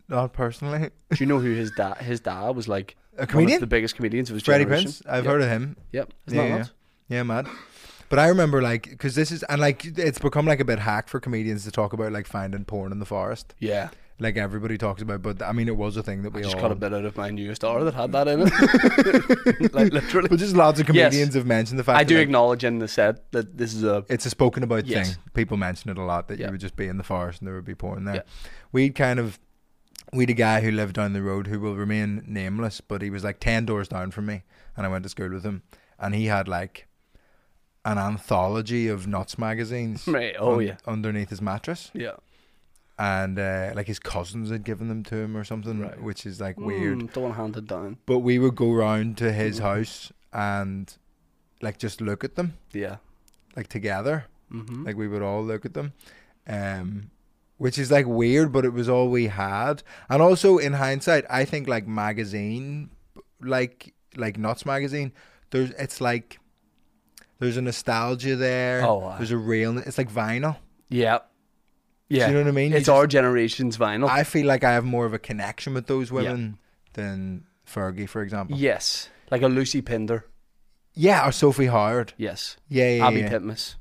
not personally. Do you know who his dad? His dad was like A one comedian? of the biggest comedians of his Freddie generation. Prinze. I've Yep. heard of him. Yep. Isn't Yeah, that yeah. nuts? Yeah, mad. But I remember like because this is and like it's become like a bit hack for comedians to talk about like finding porn in the forest. Yeah. Like everybody talks about, but I mean it was a thing that we I just all. cut a bit out of my newest hour that had that in it. Like literally. But just lots of Yes. comedians have mentioned the fact. I that, do like, acknowledge in the set that this is a it's a spoken about Yes. thing. People mention it a lot that Yeah. you would just be in the forest and there would be porn there. Yeah. We'd kind of we'd a guy who lived down the road who will remain nameless, but he was like ten doors down from me, and I went to school with him, and he had like an anthology of Nuts magazines. Right, oh, un- yeah. underneath his mattress, yeah. and uh, like his cousins had given them to him or something, Right. which is like weird. Mm, don't want to hand it down. But we would go round to his Mhm. house and like just look at them Yeah. like together. Mm-hmm. Like we would all look at them, um, which is like weird, but it was all we had. And also in hindsight, I think like magazine, like like Nuts magazine, there's it's like there's a nostalgia there. Oh, aye. There's a real. It's like vinyl. Yeah. Yeah. Do you know what I mean? You It's just- our generation's vinyl. I feel like I have more of a connection with those women than Fergie, for example. yes. Like a Lucy Pinder. Yeah, or Sophie Howard. Yes. Yeah, yeah, Abby yeah. Titmus.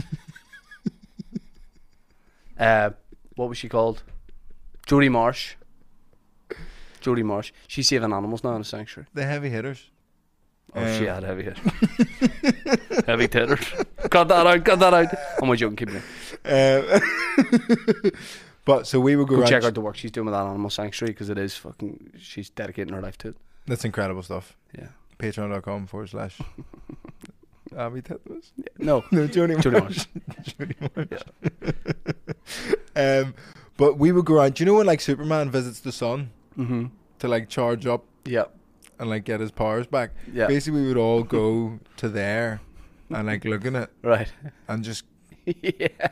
uh, what was she called? Jodie Marsh. Jodie Marsh. She's saving animals now in a sanctuary. The heavy hitters. Oh, she Um, had heavy hit. Heavy titters. Cut that out. Cut that out. I'm only joking. Keep it in. Um, but so we would go, Go around. check out the work she's doing with that animal sanctuary because it is fucking. She's dedicating her life to it. That's incredible stuff. Yeah. Patreon.com forward slash Abby Titmus. No. No, Jodie Jodie Marsh. Jodie Marsh. Um, but we would go around. Do you know when like Superman visits the sun Mm-hmm. to like charge up Yeah. and like get his powers back? Yeah. Basically, we would all go to there and like look at it Right. and just Yeah.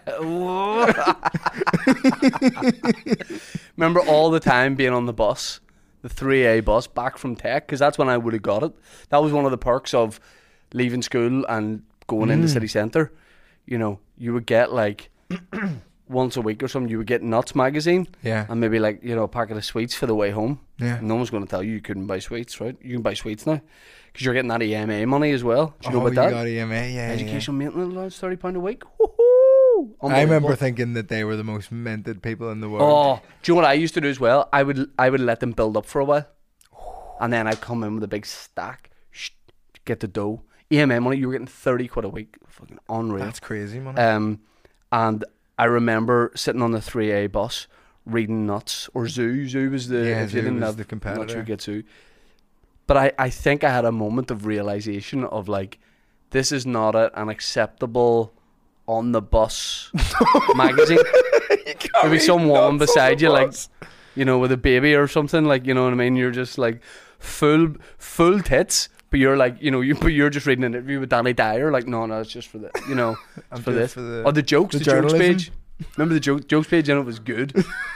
Remember all the time being on the bus, the three A bus back from tech, because that's when I would have got it. That was one of the perks of leaving school and going into city centre. You know, you would get like once a week or something, you would get Nuts magazine yeah and maybe like, you know, a packet of sweets for the way home. yeah. No one's going to tell you you couldn't buy sweets, right? You can buy sweets now because you're getting that E M A money as well. Do you know oh, about that? you got E M A, yeah. Educational maintenance allowance, thirty pounds a week. yeah. I remember Unbelievable. thinking that they were the most minted people in the world. Oh, do you know what I used to do as well? I would I would let them build up for a while, and then I'd come in with a big stack, shh, get the dough. E M A money, you were getting thirty quid a week, fucking unreal. That's crazy, man. Um, and I remember sitting on the three A bus reading Nuts or Zoo. Zoo was the Yeah, if you Zoo didn't was have the Nuts, competitor. you get Zoo. But I I think I had a moment of realization of like, this is not a, an acceptable on the bus magazine. Maybe some woman beside you, like, you know, with a baby or something, like, you know what I mean? You're just like full full tits, but you're like, you know, you but you're just reading an interview with Danny Dyer, like, no, no, it's just for the, you know, it's I'm for just this. for the- Or the jokes, the the, jokes journalism. page. Remember the joke, jokes page, and it was good.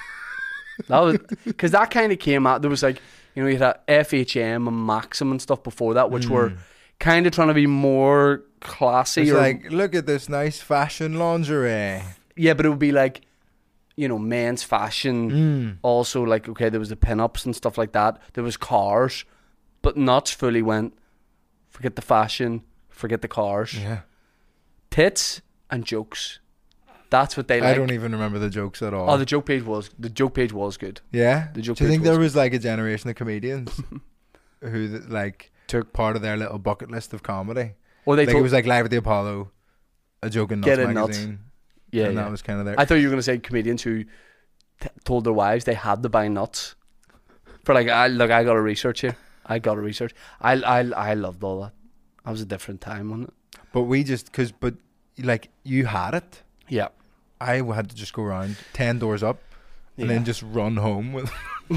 That was because that kind of came out. There was like, you know, you had F H M and Maxim and stuff before that, which were kind of trying to be more classy. It's or like, look at this nice fashion lingerie. yeah, but it would be like, you know, men's fashion. Mm. Also, like, okay, there was the pin-ups and stuff like that. There was cars, but Nuts fully went, forget the fashion, forget the cars. Yeah. Tits and jokes. That's what they like. I don't even remember the jokes at all. Oh, the joke page was the joke page was good. yeah? the joke Do you page think there was- was like a generation of comedians who th- like took part of their little bucket list of comedy? Or they Like told, it was like Live at the Apollo, a joke in Nuts Get a Nuts. magazine. yeah, and yeah. that was kind of their... I thought you were going to say comedians who t- told their wives they had to buy nuts. For like, I look, I got to research here. I got to research. I, I, I loved all that. That was a different time, wasn't it? But we just... Cause, but like you had it. Yeah. I had to just go around ten doors up and Yeah. then just run home with...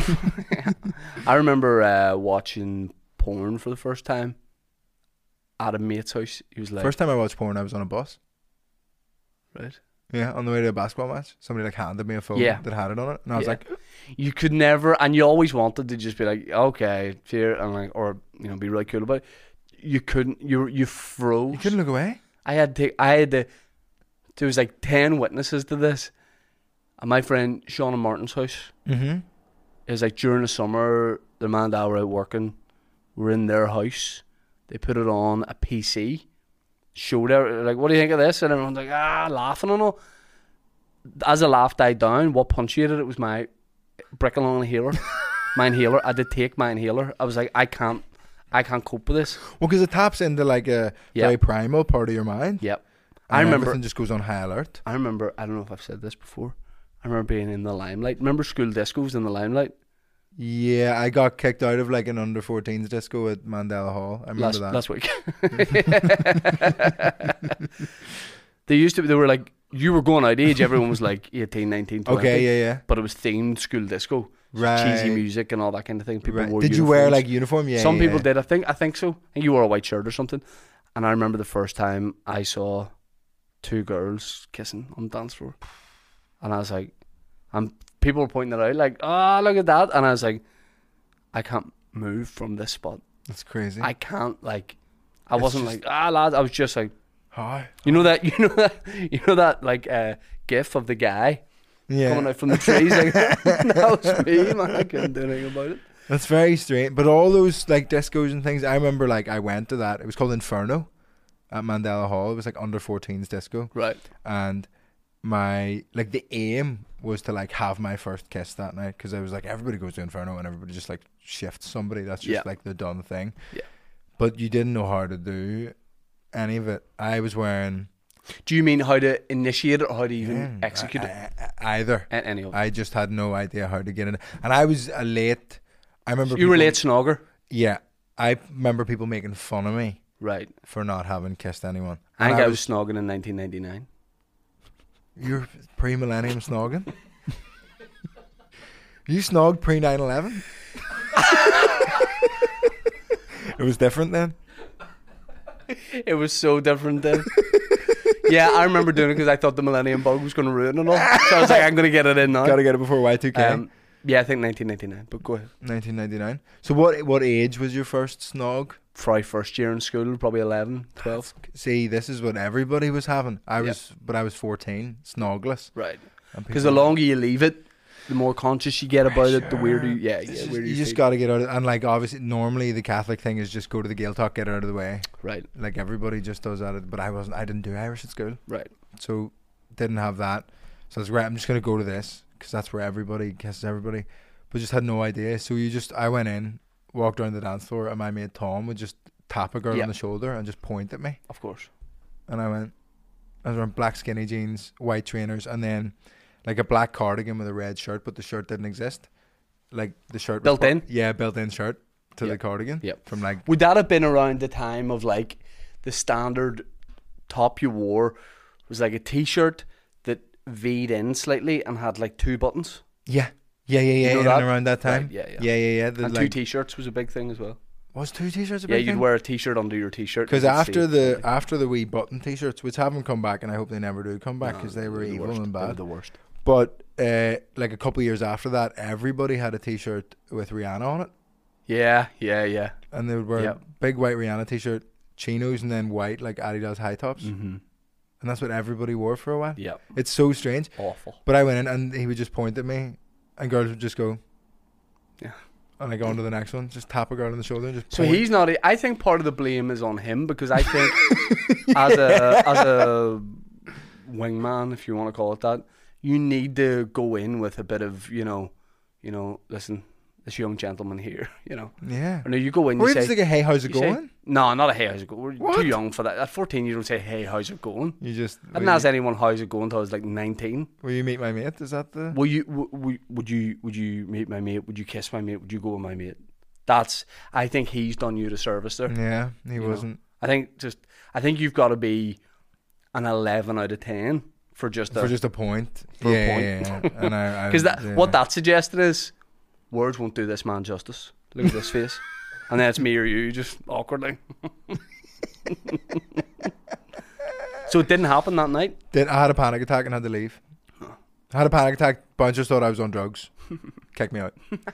I remember uh, watching porn for the first time at a mate's house. He was like, First time I watched porn, I was on a bus. right? Yeah, on the way to a basketball match. Somebody like handed me a phone Yeah. that had it on it. And I was Yeah. like, You could never, and you always wanted to just be like, okay, here, and like, or you know, be really cool about it. You couldn't. You you froze. you couldn't look away. I had to. I had to. There was like ten witnesses to this. At my friend Sean and Martin's house, Mm-hmm. it was like during the summer, the man and I were out working. We're in their house. They put it on a P C. Showed it, like, what do you think of this? And everyone's like, ah, laughing and all. As the laugh died down, what punctuated it was my Brickalong inhaler. My inhaler. I did take my inhaler. I was like, I can't, I can't cope with this. Well, because it taps into like a Yep. very primal part of your mind. Yep. And I remember. everything just goes on high alert. I remember. I don't know if I've said this before. I remember being in the limelight. Remember school discos in the limelight Yeah, I got kicked out of like an under fourteens disco at Mandela Hall. I remember last that. last week. They used to. They were like, you were going out age. Everyone was like eighteen, nineteen, twenty. Okay, yeah, yeah. But it was themed school disco. Right. Cheesy music and all that kind of thing. People Right. wore Did you wear uniforms. like uniform? Yeah. Some yeah, people yeah. did. I think. I think so. I think you wore a white shirt or something. And I remember the first time I saw two girls kissing on the dance floor, and I was like, and people were pointing it out, like, oh, look at that, and I was like, I can't move from this spot. That's crazy. I can't, like, I It's wasn't just- like, ah, lads. I was just like, How? you know that, you know that, you know that, like, uh, gif of the guy Yeah. coming out from the trees. Like, that was me, man. I couldn't do anything about it. That's very strange. But all those like discos and things, I remember like I went to that. It was called Inferno at Mandela Hall. It was like under fourteens disco. Right. And my like the aim was to like have my first kiss that night, because I was like, everybody goes to Inferno and everybody just like shifts somebody. That's just Yeah. like the done thing. Yeah. But you didn't know how to do any of it. I was wearing Do you mean how to initiate it or how to even yeah, execute it? I- I- either. A- Any of it. I just had no idea how to get in it, and I was a late. I remember You were people- late snogger. Yeah, I remember people making fun of me Right. for not having kissed anyone. I And think I was snogging in nineteen ninety-nine. You're pre-millennium snogging. You snogged pre nine eleven. It was different then. It was so different then. Yeah, I remember doing it because I thought the Millennium Bug was going to ruin it all. So I was like, I'm going to get it in now. Got to get it before Y two K. Um, yeah, I think nineteen ninety-nine, but go ahead. nineteen ninety-nine. So what what age was your first snog? Probably first year in school, probably eleven, twelve. See, this is what everybody was having. I was, but I was fourteen, snogless. Right. And Because the people- longer you leave it, the more conscious you get about it, the weirder you, yeah, It's yeah, just- weirder you you just feel. got to get out of, and like obviously normally the Catholic thing is just go to the Gaeltacht, get it out of the way. Right, Like everybody just does that, but I wasn't. I didn't do Irish at school, right. so didn't have that. So I was right. I'm just gonna go to this because that's where everybody kisses everybody, but just had no idea. So you just, I went in, walked around the dance floor, and my mate Tom would just tap a girl Yeah. on the shoulder and just point at me, Of course. and I went. I was wearing black skinny jeans, white trainers, and then like a black cardigan with a red shirt, but the shirt didn't exist. Like the shirt was Built part- in? yeah, built-in shirt to Yep. the cardigan. Yep. From like Would that have been around the time of like the standard top you wore was like a t-shirt that V'd in slightly and had like two buttons? yeah, yeah, yeah, yeah, know in that? and around that time. Right, yeah, yeah. yeah, yeah, yeah. The, And two like, t-shirts was a big thing as well. was two t-shirts a Yeah, big you'd thing? wear a t-shirt under your t-shirt. Because you could after see the it. after the wee button t-shirts, which haven't come back, and I hope they never do come back No, because they were the evil worst. and They were bad. the worst. But uh, like a couple of years after that, everybody had a t-shirt with Rihanna on it, Yeah, yeah, yeah. and they would wear Yep. a big white Rihanna t-shirt, chinos, and then white like Adidas high tops, Mm-hmm. and that's what everybody wore for a while. Yeah, It's so strange. awful. But I went in and he would just point at me, and girls would just go, Yeah. and I go on to the next one, just tap a girl on the shoulder, and just So point. he's not. I think part of the blame is on him because I think as a as a wingman, if you want to call it that, you need to go in with a bit of you know, you know. Listen, this young gentleman here, you know. yeah. Or no, you go in. Or You you say, just like, hey, how's it you say- going? no, not a hey, how's it going? We're What? too young for that. At fourteen, you don't say hey, how's it going. You just I didn't ask anyone how's it going until I was like nineteen. will you meet my mate? Is that the? Will you? W- w- would you? Would you meet my mate? Would you kiss my mate? Would you go with my mate? That's. I think he's done you the service there. Yeah, he You know. wasn't. I think just. I think you've got to be an eleven out of ten for just a. For just a point. For a yeah, point. yeah, yeah. And I, I Because that yeah. what that suggested is, words won't do this man justice. Look at this face, and then it's me or you just awkwardly. So it didn't happen that night. Did I had a panic attack and had to leave. I had a panic attack. Bouncers thought I was on drugs. Kicked me out.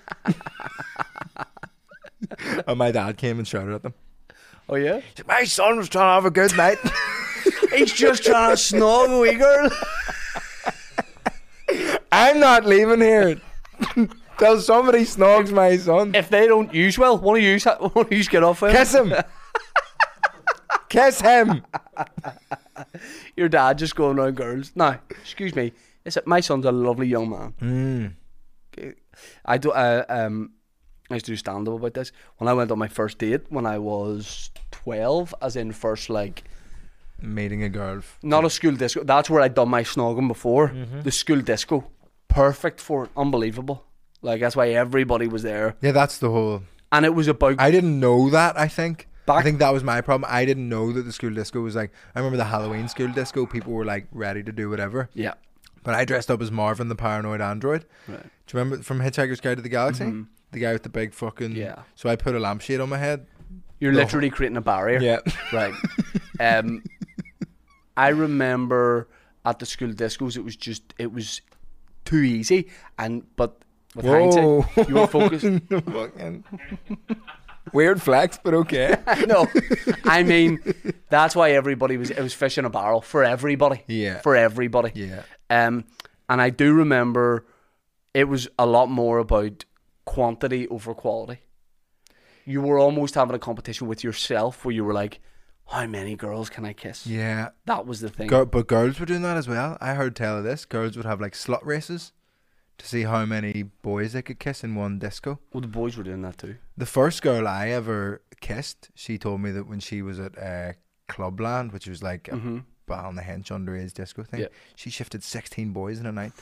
And my dad came and shouted at them. Oh yeah, My son was trying to have a good night. he's just trying to snog a wee girl. I'm not leaving here. Till somebody snogs my son. If they don't use well, one of you, one of you get off him. Kiss him. Kiss him. Your dad just going around girls. Now, excuse me. Is it, my son's a lovely young man. Mm. I do. Uh, um, I used to do stand up about this. When I went on my first date when I was twelve, as in first like Meeting a girl. f- not a school disco. That's where I'd done my snogging before. Mm-hmm. The school disco, perfect for it. Unbelievable. Like that's why everybody was there, Yeah, that's the whole. and it was about I didn't know that. I think. I Back- think that was my problem. I didn't know that the school disco was like. I remember the Halloween school disco. People were like ready to do whatever. yeah. But I dressed up as Marvin the Paranoid Android. Right. Do you remember from Hitchhiker's Guide to the Galaxy? The guy with the big fucking. Yeah. So I put a lampshade on my head. You're The literally creating a barrier. Yeah. Right. Um, I remember at the school discos, it was just it was too easy, and but with Whoa. hindsight, you were focused. Fucking weird flex, but okay. No, I mean that's why everybody was it was fish in a barrel for everybody. Yeah. for everybody. Yeah. Um, and I do remember it was a lot more about quantity over quality. You were almost having a competition with yourself where you were like, how many girls can I kiss? Yeah. That was the thing. Girl, but girls were doing that as well. I heard tell of this. Girls would have like slut races to see how many boys they could kiss in one disco. Well, the boys were doing that too. The first girl I ever kissed, she told me that when she was at uh, Clubland, which was like a Mm-hmm. Ball the Hench underage disco thing, Yeah. she shifted sixteen boys in a night.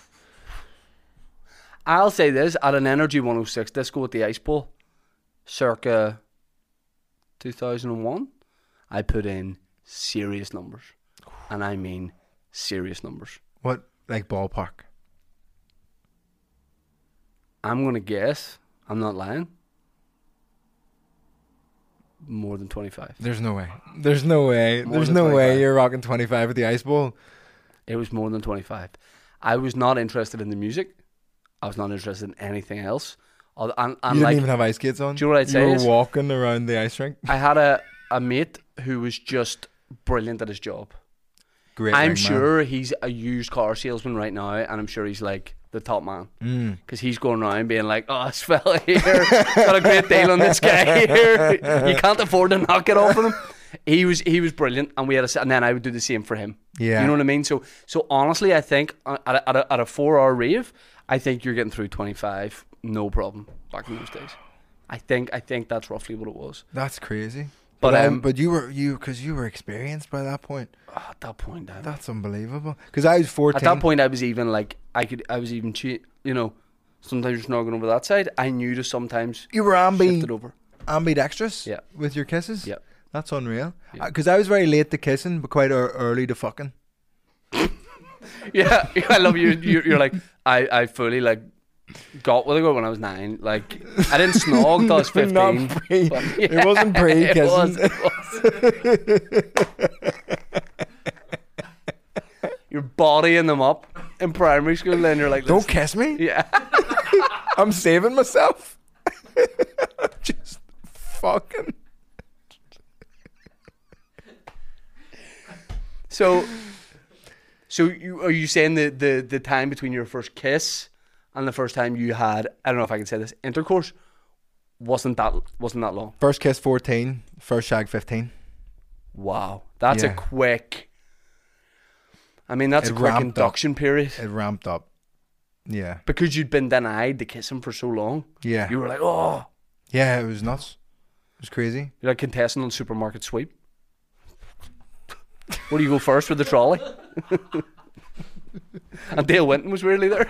I'll say this, at an Energy one oh six disco at the Ice Bowl, circa two thousand one, I put in serious numbers. And I mean serious numbers. What, like ballpark? I'm going to guess, I'm not lying, more than twenty-five. There's no way. There's no way. More There's than no way twenty-five. you're rocking twenty-five at the Ice Bowl. It was more than twenty-five. I was not interested in the music. I was not interested in anything else. And, and, You and didn't like, even have ice skates on. do you know what I'd say You were is- walking around the ice rink. I had a, a mate who was just brilliant at his job. Great. I'm ring sure he's a used car salesman right now, and I'm sure he's like the top man man. because he's going around being like, "Oh, this fella here got a great deal on this guy here. You can't afford to knock it off of him." He was he was brilliant, and we had a, and then I would do the same for him. Yeah. You know what I mean? So so honestly, I think uh, at a, at a, at a four hour rave, I think you're getting through twenty-five, no problem. Back in those days, I think I think that's roughly what it was. That's crazy. But, But um, um, but you were you because you were experienced by that point. Oh, at that point, I, That's unbelievable. Because I was fourteen. At that point, I was even like, I could, I was even, che- you know, sometimes you're snogging over that side. I knew to sometimes you were shift ambi it over. ambidextrous. Yeah. With your kisses. Yeah. That's unreal. Yeah. Because I was very late to kissing, but quite ear- early to fucking. Yeah, yeah, I love you. You're, you're like, I, I fully like got with a girl when I was nine. Like, I didn't snog till I was fifteen. Not pre. but, It wasn't pre it was, kissing. it was. You're bodying them up in primary school, and then you're like, Don't "Listen." kiss me. Yeah. I'm saving myself. Just fucking. So, so you, are you saying the, the, the time between your first kiss and the first time you had, I don't know if I can say this, intercourse, wasn't that wasn't that long? First kiss fourteen, first shag fifteen. Wow, that's Yeah. a quick. I mean, that's It a quick ramped induction period It ramped up. Yeah. because you'd been denied the kissing for so long. Yeah. You were like, oh, Yeah, it was nuts. It was crazy. you're like contestant on supermarket sweep. Where do you go first with the trolley? And Dale Winton was weirdly there.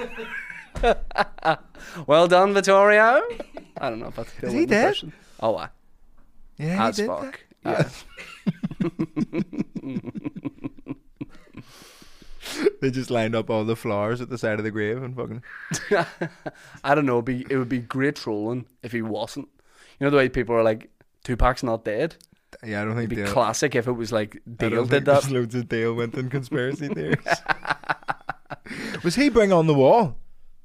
Well done, Vittorio. I don't know if that's Dale Is he Winton dead? person. Oh, I. Yeah, As he did fuck. that. Yeah. They just lined up all the flowers at the side of the grave and fucking. I don't know. It'd be, it would be great trolling if he wasn't. You know the way people are like, Tupac's not dead? Yeah, I don't think It'd be Dale. classic if it was like I don't Dale think did that. There's loads of Dale Winton conspiracy theories. Was he Bring on the Wall?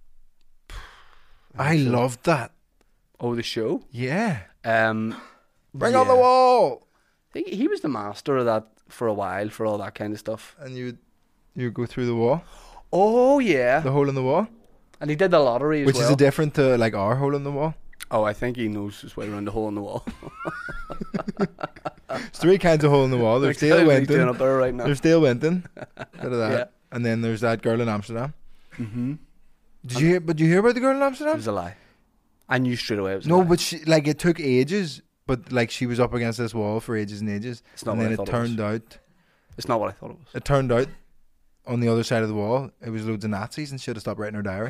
I so. loved that. Oh, the show? Yeah. Um, Bring on the yeah. Wall. He, he was the master of that for a while, for all that kind of stuff. And you, you go through the wall, Oh, yeah. the hole in the wall. And he did the lottery as Which well. is a different to like our hole in the wall. Oh, I think he knows his way around the hole in the wall. There's three kinds of hole in the wall. There's Dale He's doing Winton. up there right now. There's Dale Winton. Bit of that. Yeah. And then there's that girl in Amsterdam. Mm-hmm. Did you hear? But did you hear about the girl in It Amsterdam? was a lie. I knew straight away it was a No, lie. but she, like it took ages. But like she was up against this wall for ages and ages. It's not and what then I it thought it turned was. out. It's not what I thought it was. It turned out on the other side of the wall, it was loads of Nazis, and she had to stop writing her diary.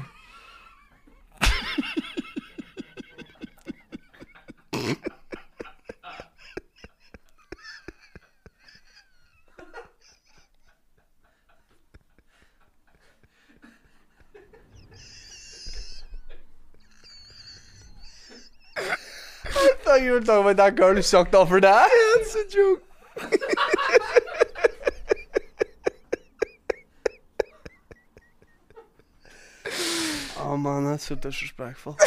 I thought you were talking about that girl who sucked off her dad. That's a joke. Oh man, that's so disrespectful.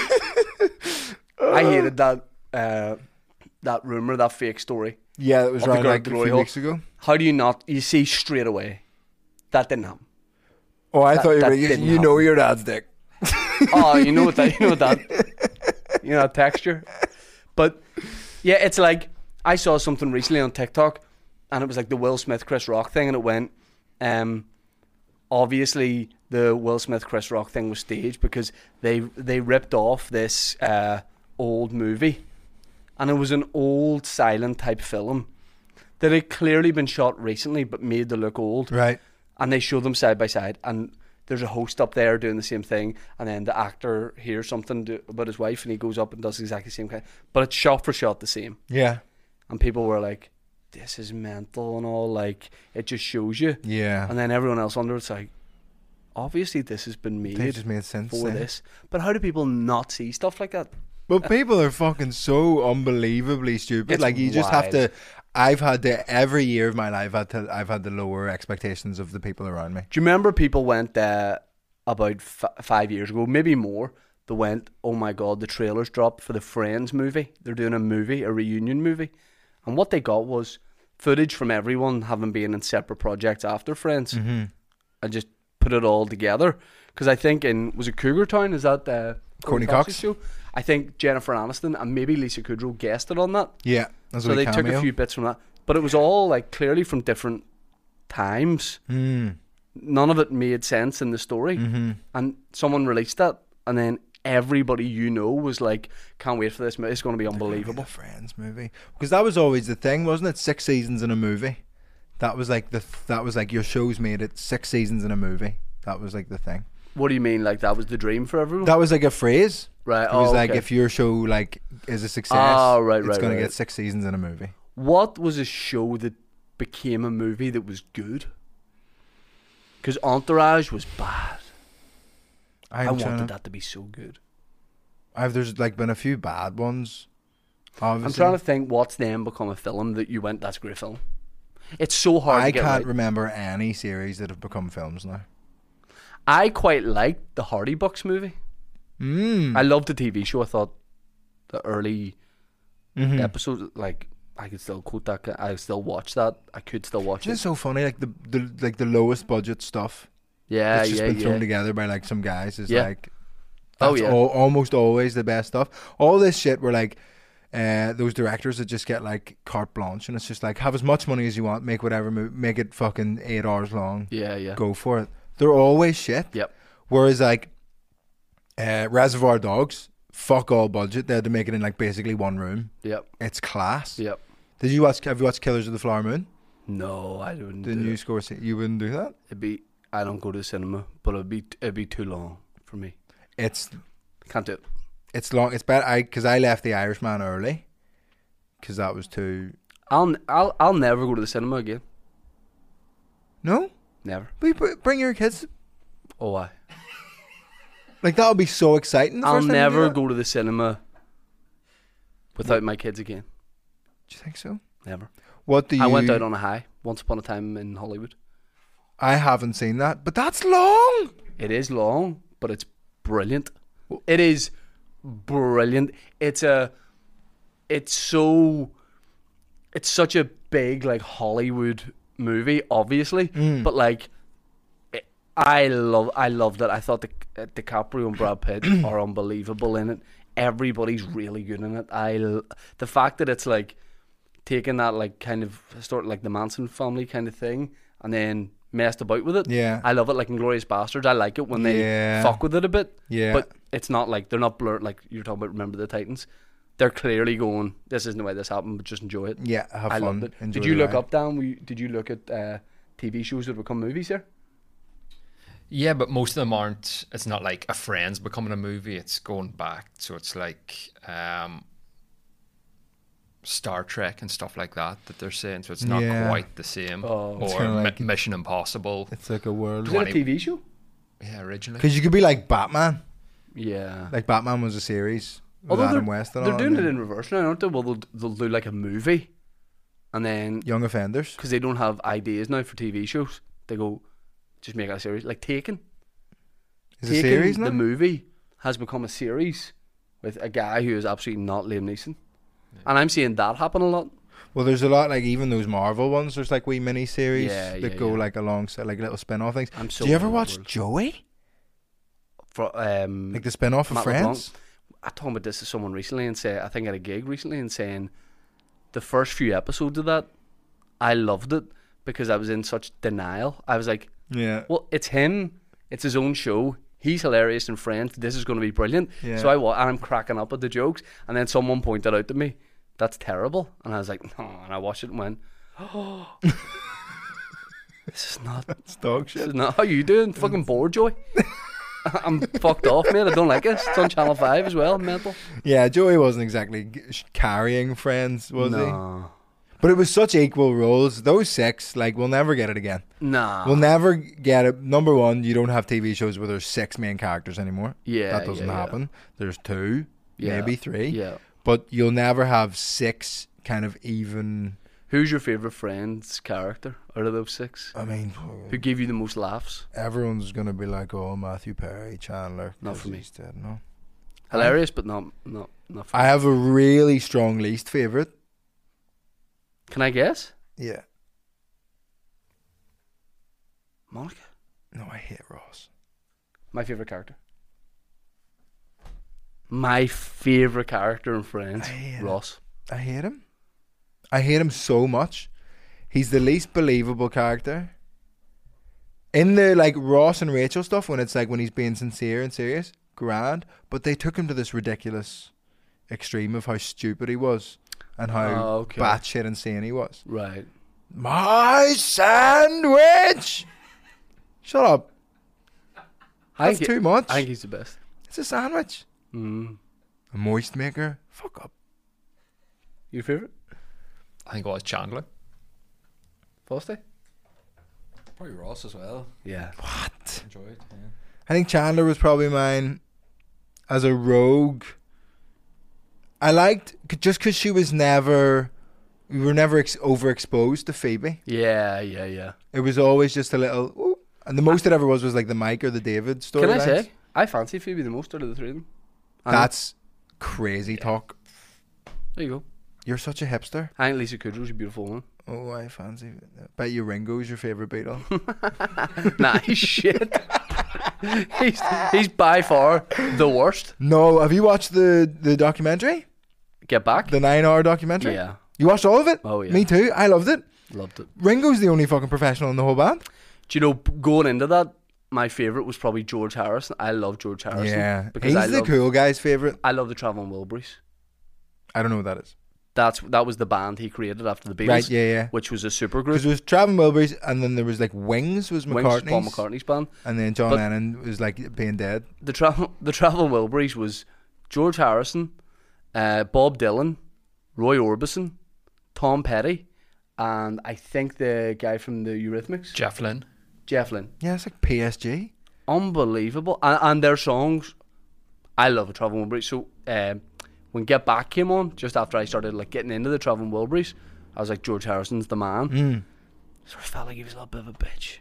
I hated that uh, that rumor, that fake story. Yeah, it was Of the around girl like at a Glory few Hole. weeks ago. How do you not? You see straight away that didn't happen. Oh, I That- thought you that were. You, didn't you know happen. your dad's dick. Oh, you know what that? You know what that? You know that texture. But yeah, it's like I saw something recently on TikTok, and it was like the Will Smith Chris Rock thing, and it went, um, obviously the Will Smith Chris Rock thing was staged because they they ripped off this uh, old movie, and it was an old silent type film that had clearly been shot recently but made to look old. Right. And they show them side by side, and there's a host up there doing the same thing, and then the actor hears something do, about his wife, and he goes up and does exactly the same kind, but it's shot for shot the same. Yeah. And people were like, "This is mental," and all. Like, it just shows you. Yeah. And then everyone else under it's like, obviously this has been They made just made sense. for then. this. But how do people not see stuff like that? But people are fucking so unbelievably stupid. It's like you just have to. wild. I've had to every year of my life. I've had to. I've had to lower expectations of the people around me. Do you remember people went uh, about f- five years ago, maybe more? They went, "Oh my god, the trailers dropped for the Friends movie. They're doing a movie, a reunion movie," and what they got was footage from everyone having been in separate projects after Friends, Mm-hmm. and just put it all together. Because I think in was it Cougar Town? Is that uh, Courtney Cox's Cox? show? I think Jennifer Aniston and maybe Lisa Kudrow guessed it on that. Yeah. That's So a wee they took cameo. a few bits from that, but it was all like clearly from different times. Mm. None of it made sense in the story. Mm-hmm. And someone released that, and then everybody you know was like, "Can't wait for this! It's going to be unbelievable." The Friends movie, because that was always the thing, wasn't it? Six seasons in a movie. That was like the. That was like your shows made it six seasons in a movie. That was like the thing. What do you mean? Like that was the dream for everyone? That was like a phrase. right. It was oh, like okay. if your show like is a success, Oh, right, it's right, going right. to get six seasons in a movie. What was a show that became a movie that was good? Because Entourage was bad. I'm I trying wanted to- that to be so good. I've there's like been a few bad ones. Obviously. I'm trying to think what's then become a film that you went, "That's a great film." It's so hard I to get can't right. remember any series that have become films now. I quite liked the Hardy Bucks movie. Mm. I loved the T V show. I thought the early Mhm. episodes, like, I could still quote that. I still watch that. I could still watch Isn't it it. so funny? Like the, the like the lowest budget stuff Yeah, that's just yeah, been thrown yeah. together by like some guys is Yeah. like Oh, that's yeah. al- almost always the best stuff. All this shit were like uh, those directors that just get like carte blanche, and it's just like have as much money as you want, make whatever, mo- make it fucking eight hours long, Yeah, yeah. go for it. They're always shit. Yep. Whereas like uh, Reservoir Dogs, fuck all budget. They had to make it in like basically one room. Yep. It's class. Yep. Did you watch? Have you watched Killers of the Flower Moon? No, I wouldn't. The do new it. score. You wouldn't do that. It'd be. I don't go to the cinema, but it'd be. It'd be too long for me. It's Can't do it. it's long. It's better. I because I left The Irishman early because that was too. I'll. I'll. I'll never go to the cinema again. No, Never. but you br- bring your kids. Oh, I. Like that would be so exciting. The I'll first time you do never that. go to the cinema without my kids again. Do you think so? Never. What do you? I went out on a high once upon a time in Hollywood. I haven't seen that, but that's long. It is long, but it's brilliant. It is brilliant. It's a. It's so. It's such a big like Hollywood movie, obviously, Mm. but like, it, I love, I loved it. I thought the uh, DiCaprio and Brad Pitt are unbelievable in it. Everybody's really good in it. I l- the fact that it's like taking that like kind of sort of like the Manson family kind of thing, and then messed about with it. Yeah. I love it. Like Inglourious Bastards, I like it when they Yeah. fuck with it a bit. Yeah. But it's not like they're not blurred. Like you're talking about, Remember the Titans. They're clearly going, this isn't the way this happened, but just enjoy it. Yeah, have I fun. loved it. Enjoy Did you the look ride. up, Dan? Were you- Did you look at uh, T V shows that become movies here? Yeah, but most of them aren't. It's not like a Friends becoming a movie. It's going back. So it's like um, Star Trek and stuff like that that they're saying. So it's not Yeah. quite the same. Oh. It's or kinda Mi- like- Mission Impossible. It's like a world. Is it a twenty T V show? Yeah, originally. Because you could be like Batman. Yeah. Like Batman was a series with Although Adam they're, West and they're all. doing and it then in reverse now, aren't they? Well, they'll, they'll do like a movie, and then Young Offenders. because they don't have ideas now for T V shows, they go just make it a series. Like Taken. Is it a Taken, series now? the movie, has become a series with a guy who is absolutely not Liam Neeson, and I'm seeing that happen a lot. Well, there's a lot, like even those Marvel ones, there's like wee mini series Yeah, that yeah, go yeah. like alongside, like little spin off things. I'm so Do you ever in that watch world. Joey? For um, Like the spin off of Matt Friends? I talked about this to someone recently and say I think at a gig recently and saying the first few episodes of that, I loved it because I was in such denial. I was like, Yeah. well, it's him. It's his own show. He's hilarious in Friends. This is going to be brilliant. Yeah. So I wa- and I'm cracking up at the jokes. And then someone pointed out to me, that's terrible. And I was like, no. And I watched it and went, oh, this is not, It's dog this shit. is not how you doing. Fucking bored, Joy. I'm fucked off, mate. I don't like it. It's on Channel five as well. Mental. Yeah, Joey wasn't exactly g- sh- carrying Friends, was he? no. But it was such equal roles. Those six, like, we'll never get it again. Nah. We'll never get it. Number one, you don't have T V shows where there's six main characters anymore. Yeah, That doesn't yeah, yeah. happen. There's two, Yeah. maybe three. Yeah. But you'll never have six kind of even. Who's your favourite Friends character out of those six? I mean, Who gave you the most laughs? everyone's going to be like, oh, Matthew Perry, Chandler. Not 'cause for me. he's dead, no. Hilarious, but not not not. For I me. have a really strong least favourite. Can I guess? Yeah. Monica. No, I hate Ross. My favourite character. My favourite character in Friends, I hate it. Ross. I hate him. I hate him so much. He's the least believable character. In the like Ross and Rachel stuff, when it's like when he's being sincere and serious, grand. But they took him to this ridiculous extreme of how stupid he was and how Oh, okay. batshit insane he was. Right. My sandwich. Shut up. I That's think, too much. I think he's the best. It's a sandwich. Mm. A moist maker. Fuck up. Your favourite? I think it was Chandler. Frosty? Probably Ross as well. Yeah. What? Enjoyed. Yeah. I think Chandler was probably mine as a rogue. I liked c- just because she was never, we were never ex- overexposed to Phoebe. Yeah, yeah, yeah. It was always just a little, ooh, and the most it ever was was like the Mike or the David story. Can I say? I fancy Phoebe the most out of the three of them. And That's crazy talk. there you go. You're such a hipster. I think Lisa Kudrow's a beautiful woman. Oh, I fancy. Bet you Ringo's your favorite Beatle. Nah, he's shit. he's he's by far the worst. No, have you watched the the documentary, Get Back. the nine-hour documentary? Yeah, You watched all of it? Oh, yeah. Me too. I loved it. loved it. Ringo's the only fucking professional in the whole band. Do you know, p- going into that, my favourite was probably George Harrison. I love George Harrison. Yeah, because he's I the love, cool guy's favorite. I love the Traveling Wilburys. I don't know what that is. That's that was the band he created after the Beatles, Right? Yeah, yeah. which was a super Because group. there was Traveling Wilburys, and then there was like Wings was Wings was McCartney's, Paul McCartney's band. and then John But- Lennon was like being dead. The travel the Traveling Wilburys was George Harrison, uh, Bob Dylan, Roy Orbison, Tom Petty, and I think the guy from the Eurythmics, Jeff Lynne. Jeff Lynne. Yeah, it's like P S G. Unbelievable, and, and their songs, I love a Traveling Wilburys. So um, when Get Back came on, just after I started like getting into the Traveling Wilburys, I was like, George Harrison's the man. Mm. Sort of felt like he was a little bit of a bitch.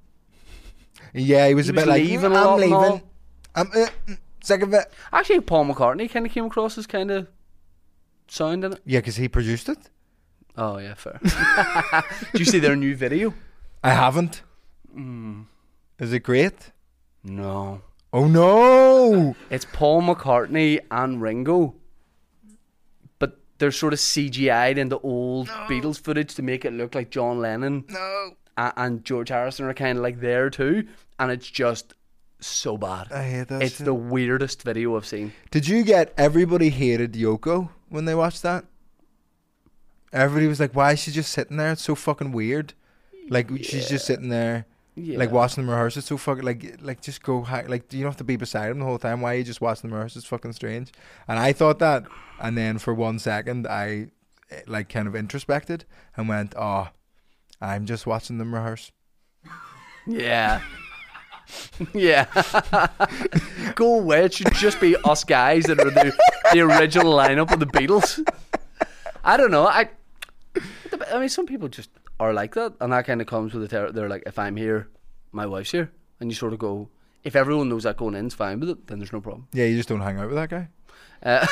Yeah, he was He a was bit like leaving "Mm, a lot I'm and all." leaving. I'm uh, mm, sick of it. Actually, Paul McCartney kind of came across as kind of sound in it. Yeah, because he produced it. Oh yeah, fair. Do you see their new video? I haven't. Mm. Is it great? No. Oh no! It's Paul McCartney and Ringo. But they're sort of C G I'd into old Beatles footage to make it look like John Lennon. No. A- and George Harrison are kind of like there too. And it's just so bad. I hate that It's shit. the weirdest video I've seen. Did you get everybody hated Yoko when they watched that? Everybody was like, why is she just sitting there? It's so fucking weird. Like, she's just sitting there, Yeah. like, watching them rehearse. It's so fucking, like, like just go, hi- like, you don't have to be beside them the whole time. Why are you just watching them rehearse? It's fucking strange. And I thought that. And then for one second, I, eh, like, kind of introspected and went, oh, I'm just watching them rehearse. Yeah. Yeah. Go away. It should just be us guys that are the, the original lineup of the Beatles. I don't know. I I mean, some people just are like that, and that kind of comes with the ter- they're like, if I'm here, my wife's here, and you sort of go, if everyone knows that going in's fine with it, then there's no problem. Yeah, you just don't hang out with that guy. Uh,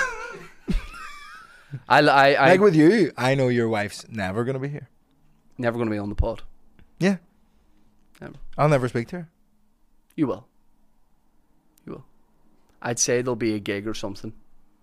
I, I, I Like with you, I know your wife's never going to be here. never going to be on the pod. Yeah. Never. I'll never speak to her. You will. You will. I'd say there'll be a gig or something.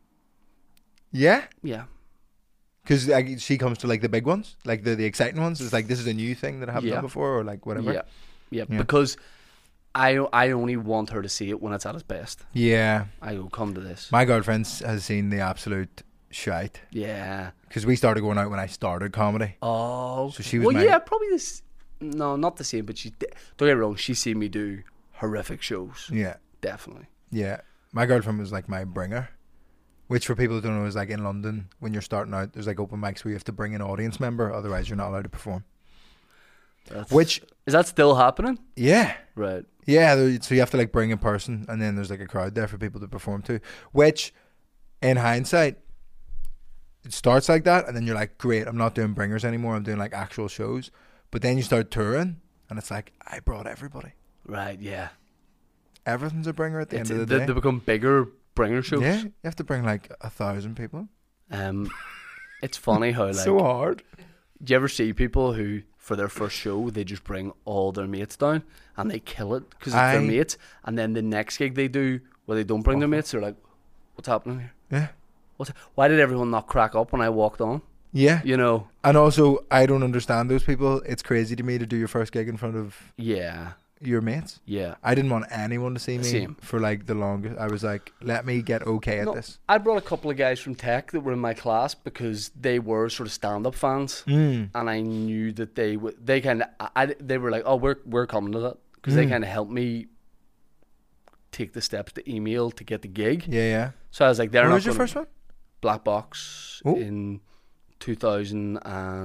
Yeah? Yeah. Because like, she comes to like the big ones, like the, the exciting ones. It's like, this is a new thing that I haven't Yeah. done before, or like whatever. Yeah. yeah. Yeah. Because I I only want her to see it when it's at its best. Yeah. I go, come to this. My girlfriend has seen the absolute shite. Yeah. Because we started going out when I started comedy. Oh. So she was Well, my- yeah, probably this. No, not the same, but she. Don't get me wrong. She's seen me do horrific shows. Yeah. Definitely. Yeah. My girlfriend was like my bringer. Which for people who don't know is like in London, when you're starting out, there's like open mics where you have to bring an audience member, otherwise you're not allowed to perform. That's, Which, is that still happening? yeah. Right. Yeah, there- so you have to like bring a person, and then there's like a crowd there for people to perform to. Which, in hindsight, it starts like that, and then you're like, great, I'm not doing bringers anymore. I'm doing like actual shows. But then you start touring, and it's like, I brought everybody. Right. Yeah. Everything's a bringer at the It's, end of the they, day. they become bigger bringer shows. Yeah, you have to bring like a thousand people. Um, it's funny how like. so hard. Do you ever see people who, for their first show, they just bring all their mates down and they kill it because it's Aye. their mates, and then the next gig they do where they don't bring their mates, they're like, "What's happening here? Yeah. What's why did everyone not crack up when I walked on?" Yeah. You know? And also, I don't understand those people. It's crazy to me to do your first gig in front of Yeah, your mates. yeah. I didn't want anyone to see me Same. for like the longest. I was like, let me get okay at No, this. I brought a couple of guys from tech that were in my class because they were sort of stand-up fans, Mm. and I knew that they would. They kind of, I, I- they were like, "Oh, we're we're coming to that," because they Mm. kind of helped me take the steps to email to get the gig. Yeah, yeah. So I was like, "They're Where not was your gonna- first one? Black Box Oh. in two thousand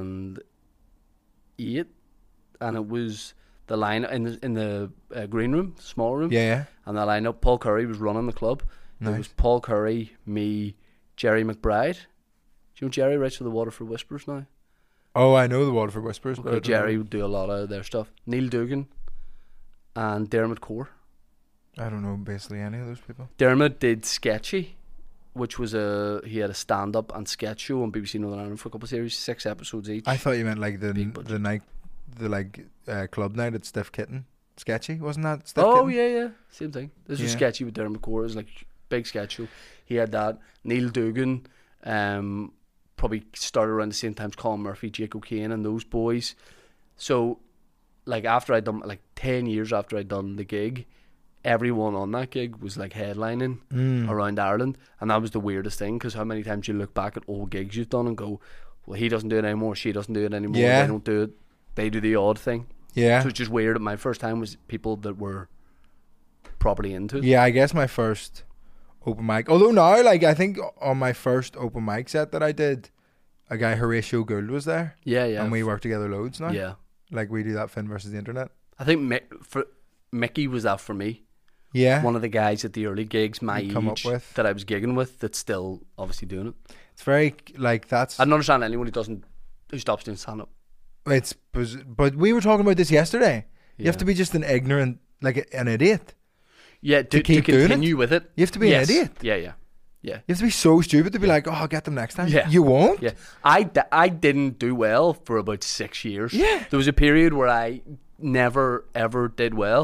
eight, and it was the line in the in the uh, green room, small room, Yeah, yeah. and the lineup. Paul Curry was running the club. It Nice. was Paul Curry, me, Jerry McBride. Do you know Jerry writes for the Waterford Whispers now? Oh, I know the Waterford Whispers. but I Okay, don't Jerry know- would do a lot of their stuff. Neil Dugan and Dermot Core. I don't know basically any of those people. Dermot did Sketchy, which was a he had a stand up and sketch show on B B C Northern Ireland for a couple of series, six episodes each. I thought you meant like the Big budget. the night, the like uh, club night at Stiff Kitten. Sketchy, wasn't that? Stiff Oh Kitten? yeah, yeah, same thing. This was Yeah. Sketchy with Dermot Core. It was like big sketch show. He had that. Neil Dugan, um, probably started around the same time as Colin Murphy, Jake O'Kane, and those boys. So, like after I'd done like ten years after I'd done the gig, everyone on that gig was like headlining Mm. around Ireland, and that was the weirdest thing because how many times you look back at old gigs you've done and go, well, he doesn't do it anymore, she doesn't do it anymore, Yeah. they don't do it, they do the odd thing. Yeah. So it's just weird. My first time was people that were properly into it. Yeah, I guess my first open mic. Although now, like, I think on my first open mic set that I did, a guy Horatio Gould was there, yeah, yeah. and we work together loads now. yeah. Like we do that Finn versus the internet. I think Mick, for Mickey was that for me. Yeah, One of the guys at the early gigs, my You come up age, with. that I was gigging with, that's still obviously doing it. it's very like that's. I don't understand anyone who doesn't, who stops doing stand up. It's buz- but we were talking about this yesterday. You have Yeah. to be just an ignorant, like a- an idiot. Yeah, to, to, keep doing it? continue with it. You have to be Yes. an idiot. Yeah, yeah, yeah. You have to be so stupid to be like, oh, I'll get them next time. Yeah. You won't. Yeah, I, d- I didn't do well for about six years. Yeah. There was a period where I never ever did well,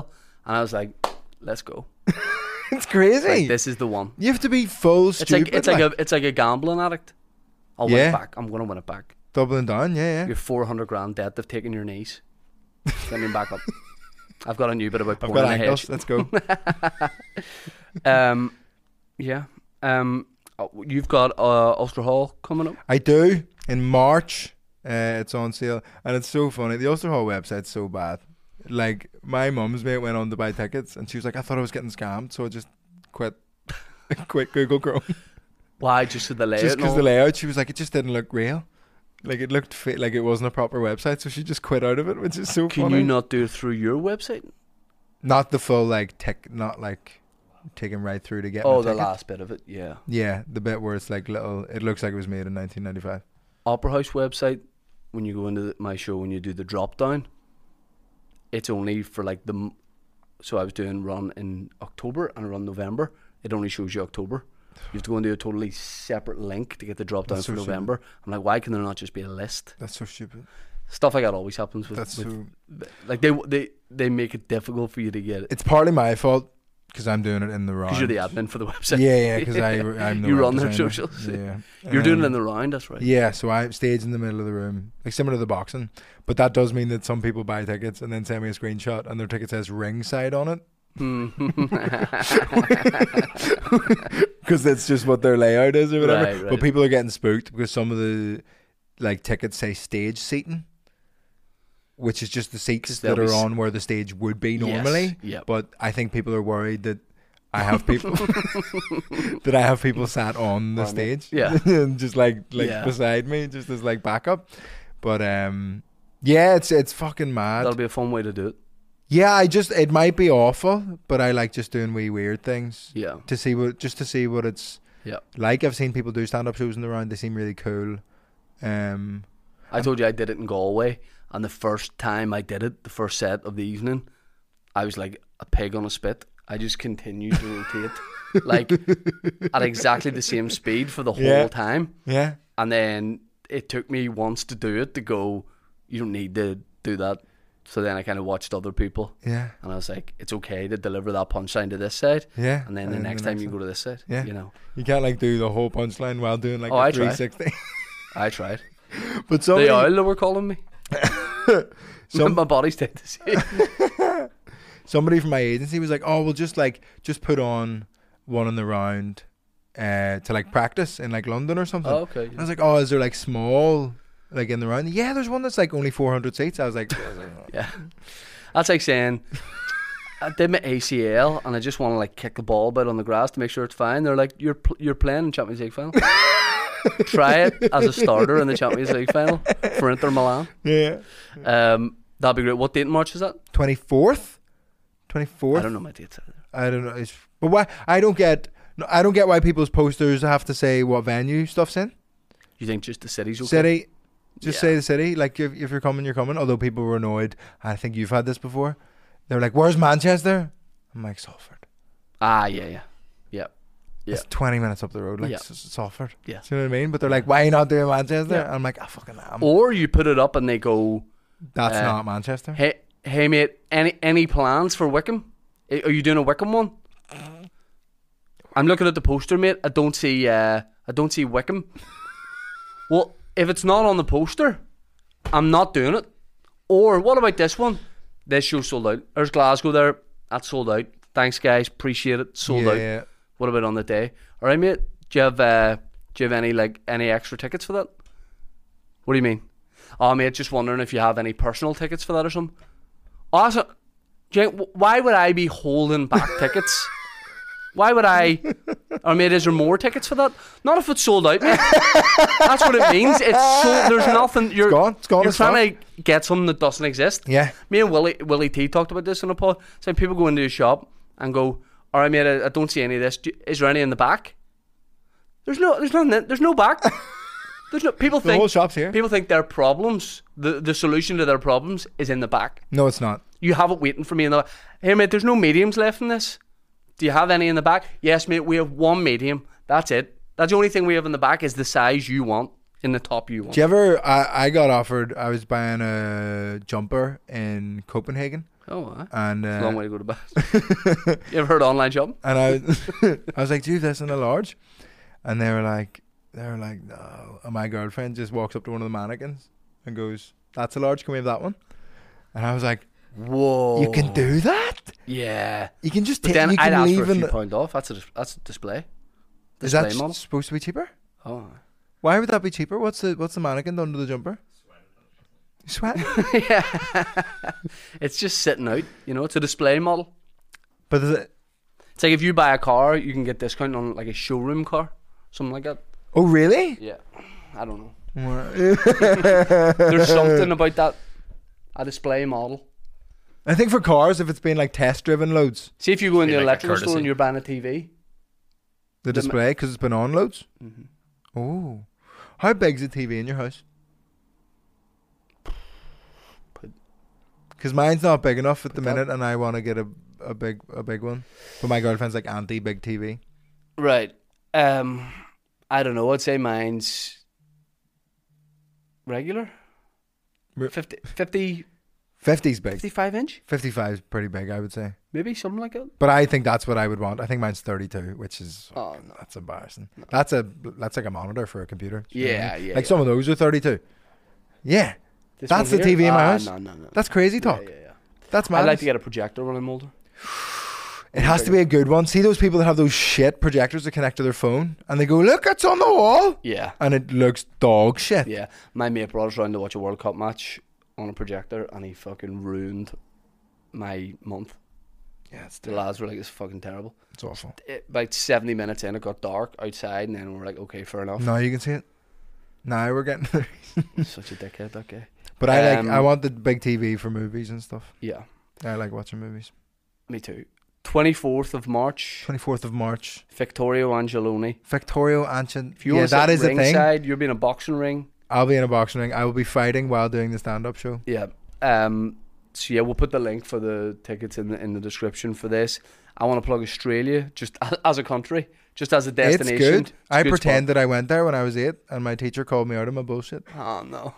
And I was like, let's go. It's crazy. Like, this is the one. You have to be full It's stupid. like it's like, a it's like a gambling addict. I'll win Yeah. it back. I'm gonna win it back. doubling down. Yeah, yeah. You're four hundred grand debt. They've taken your knees. Get me back up. I've got a new bit about I've porn got in the ankles. hedge. Let's go. Um, yeah. Um, oh, you've got uh, Ulster Hall coming up. I do in March. Uh, it's on sale, and it's so funny. The Ulster Hall website's so bad. Like, my mum's mate went on to buy tickets, and she was like, "I thought I was getting scammed," so I just quit. quit Google Chrome. Why? Just for the layout. Just and because all? the layout, she was like, it just didn't look real. Like, it looked fa- like it wasn't a proper website, so she just quit out of it, which is so Can funny. you not do it through your website? Not the full like tech, not like taking right through to get. Oh, a the ticket. last bit of it. Yeah. Yeah, the bit where it's like little. It looks like it was made in nineteen ninety-five. Opera House website. When you go into the, my show, when you do the drop down, it's only for like the. m- So I was doing run in October and run November. It only shows you October. You have to go into a totally separate link to get the drop down That's for so November. I'm like, why can there not just be a list? That's so stupid. Stuff like that always happens with. That's with so. like they they they make it difficult for you to get it It's partly my fault because I'm doing it in the round. because you're the admin for the website. Yeah, yeah, because I I'm the You web run their designer. socials. Yeah, You're doing it Um, in the round. That's right. Yeah, so I stage in the middle of the room, like similar to the boxing, but that does mean that some people buy tickets and then send me a screenshot, and their ticket says ringside on it because that's just what their layout is or whatever. Right, right. But people are getting spooked because some of the like tickets say stage seating, which is just the seats 'Cause that they'll are be s- on where the stage would be normally. Yes, yep. But I think people are worried that I have people that I have people sat on the On it. stage, Yeah. and just like like Yeah. beside me, just as like backup. But um, yeah, it's it's fucking mad. That'll be a fun way to do it. Yeah, I just it might be awful, but I like just doing wee weird things Yeah. to see what just to see what it's Yeah. like. I've seen people do stand up shows in the round; they seem really cool. Um, I told you I did it in Galway, and the first time I did it, the first set of the evening, I was like a pig on a spit. I just continued to rotate, like at exactly the same speed for the whole Yeah. time. yeah, And then it took me once to do it to go, you don't need to do that. So then I kind of watched other people, yeah, and I was like, it's okay to deliver that punchline to this side, yeah. and then the next time you go to this side, Yeah. you know. You can't like do the whole punchline while doing like Oh, a I try. three sixty. I tried. But somebody, The owl, they were calling me. Some- My body's dead to see. somebody from my agency was like, "Oh, we'll just like just put on one in the round uh, to like practice in like London or something." Oh, okay. And I was like, "Oh, is there like small like in the round?" Yeah, there's one that's like only four hundred seats. I was like, I was like, "Oh." Yeah. That's like saying I did my A C L and I just want to like kick the ball about on the grass to make sure it's fine. They're like, you're pl- you're playing in Champions League final. Try it as a starter in the Champions League final for Inter Milan. yeah, Um, that'd be great. What date in March is that? twenty fourth, twenty I fourth. don't know my dates either. I don't know. It's, but why? I don't get. No, I don't get why people's posters have to say what venue stuff's in. You think just the city's okay? City. Just Yeah. say the city. Like if, if you're coming, you're coming. Although people were annoyed. I think you've had this before. They're like, "Where's Manchester?" I'm like, "Salford." Ah, yeah, yeah, yeah, yeah. It's twenty minutes up the road. Like Yeah. S- S- Salford. Yeah. Do you know what I mean? But they're like, "Why are you not doing Manchester?" Yeah. I'm like, "I fucking am." Or you put it up and they go, That's uh, not Manchester. "Hey, hey, mate, any any plans for Wickham? Eh, Are you doing a Wickham one?" I'm looking at the poster, mate. I don't see. Uh, I don't see Wickham. Well, if it's not on the poster, I'm not doing it. Or what about this one? This show's sold out. There's Glasgow there. That's sold out. Thanks, guys. Appreciate it. Sold yeah, out. yeah. What about on the day? All right, mate. Do you have uh, do you have any like any extra tickets for that? What do you mean? Oh, mate, just wondering if you have any personal tickets for that or something. Also, Jay, why would I be holding back tickets? Why would I? Or mate, is there more tickets for that? Not if it's sold out, mate. That's what it means. It's sold. There's nothing. You're gone. It's gone You're as trying to get something that doesn't exist. Yeah. Me and Willie Willie T talked about this in a pod. Saying people go into a shop and go, "All right, mate, I, I don't see any of this. Do, is there any in the back?" There's no. There's nothing. in- There's no back. There's no. People The think whole shop's here. people think their problems, the the solution to their problems, is in the back. No, it's not. You have it waiting for me in the. Hey, mate, there's no mediums left in this. Do you have any in the back? Yes, mate. We have one medium. That's it. That's the only thing we have in the back is the size you want in the top you want. Do you ever? I, I got offered. I was buying a jumper in Copenhagen, Oh, uh, and it's a long uh, way to go to bed. You ever heard of online shopping? and I I was like, do you have this in a large? And they were like, they were like, no. And my girlfriend just walks up to one of the mannequins and goes, "That's a large. Can we have that one?" And I was like, Whoa. you can do that? Yeah. You can just But take. then You I'd can ask for leave a in. few The, pound off. That's a, dis- that's a display. is Display that model. supposed to be cheaper? Oh. Why would that be cheaper? What's the what's the mannequin done to the jumper? Sweat. Yeah. It's just sitting out. You know, it's a display model. But is it? It's like if you buy a car, you can get discount on like a showroom car, something like that. Oh really? Yeah. I don't know. I There's something about that. A display model. think for cars, if it's been like test driven loads, See if you go in Be the like a electrical store courtesy. and you're buying a T V. the The ma- display because it's been on loads. Mm-hmm. Oh, how big's the T V in your house? Put- Because mine's not big enough at the put that- minute, and I want to get a a big a big one. But my girlfriend's like anti big T V. Right. Um, I don't know. I'd say mine's regular. Re- fifty, fifty, fifty's big. fifty-five inch, fifty-five's pretty big, I would say. maybe something like that. But I think that's what I would want. I think mine's thirty-two, which is Oh no. that's embarrassing. That's a that's like a monitor for a computer. Do you know what I Yeah, mean? yeah. Like yeah. some of those are thirty-two. Yeah, This that's one the here? T V in my Ah, house. No, no, no. that's crazy yeah, talk. yeah, yeah. That's I'd mad. like to get a projector when I'm older. It has to be a good one. See those people that have those shit projectors that connect to their phone, and they go, "Look, it's on the wall," Yeah, and it looks dog shit. yeah. My mate brought us round to watch a World Cup match on a projector, and he fucking ruined my month. Yeah, it's, The lads were like, "It's fucking terrible." it's awful. It, about seventy minutes in, it got dark outside, and then we were like, "Okay, fair enough." Now you can see it. Now we're getting. Such a dickhead, that guy. But I like. Um, I want the big T V for movies and stuff. Yeah, I like watching movies. me too. twenty-fourth of March, Twenty-fourth of March. Victorio Angeloni. Victorio Ancient. If you Yeah, want to that sit is the thing. ringside, you'll be in a boxing ring. I'll be in a boxing ring. I will be fighting while doing the stand-up show. Yeah. Um. So yeah, we'll put the link for the tickets in the in the description for this. I want to plug Australia just as a country, just as a destination. It's good. It's a I good pretended I went there when I was eight, and my teacher called me out on my bullshit. spot. Oh no.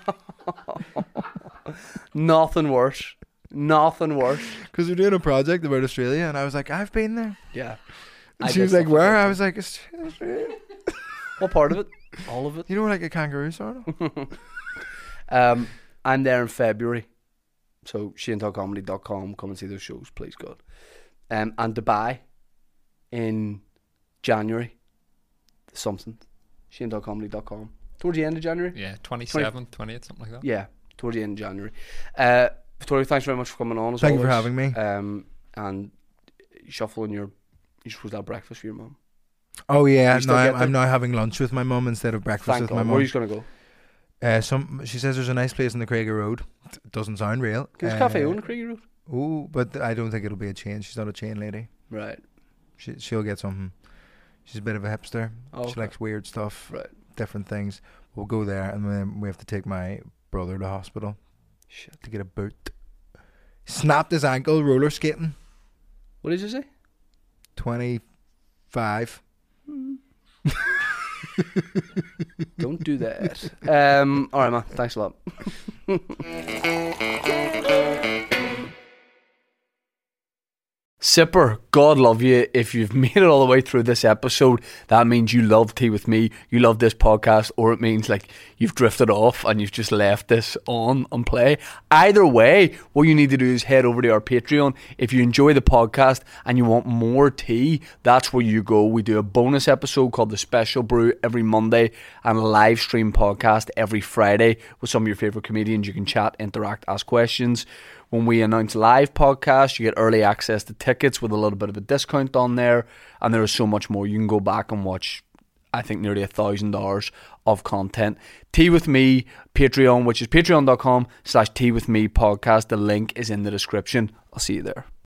Nothing worse. Nothing worse. Because they're doing a project about Australia, and I was like, I've been there. Yeah. And I she did was like, stuff where? that I too. was like, Australia. What part of it? All of it. You know, like a kangaroo sort of. Um, I'm there in February. So shane talk comedy dot com. Come and see those shows, please God. Um, and Dubai in January. Something. shane talk comedy dot com. Towards the end of January? Yeah, twenty-seven, twenty-eight, something like that. Yeah, towards the end of January. Uh, Victoria, thanks very much for coming on. As Thank you for always. having me. Um, and shuffling your, you're supposed to have breakfast for your mum. Oh yeah, You still now get I'm, there? I'm now having lunch with my mum instead of breakfast Thank with God. my Where are mum. you going to go? Uh, some she says there's a nice place in the Craigie Road. It doesn't sound real. There's uh, a cafe on the Craigie Road. Ooh, but I don't think it'll be a chain. She's not a chain lady. Right. She she'll get something. She's a bit of a hipster. Oh, She okay. likes weird stuff, Right. different things. We'll go there, and then we have to take my brother to hospital Shit. to get a boot. Snapped his ankle roller skating. What did you say? Twenty-five. Don't do that. Um, all right, man. Thanks a lot. Sipper, God love you. If you've made it all the way through this episode, that means you love Tea With Me, you love this podcast, or it means like you've drifted off and you've just left this on and play. Either way, what you need to do is head over to our Patreon. If you enjoy the podcast and you want more tea, that's where you go. We do a bonus episode called The Special Brew every Monday and a live stream podcast every Friday with some of your favourite comedians. You can chat, interact, ask questions. When we announce live podcasts, you get early access to tickets with a little bit of a discount on there, and there is so much more. You can go back and watch, I think, nearly a thousand hours of content. Tea With Me Patreon, which is patreon.com slash Tea With Me podcast. The link is in the description. I'll see you there.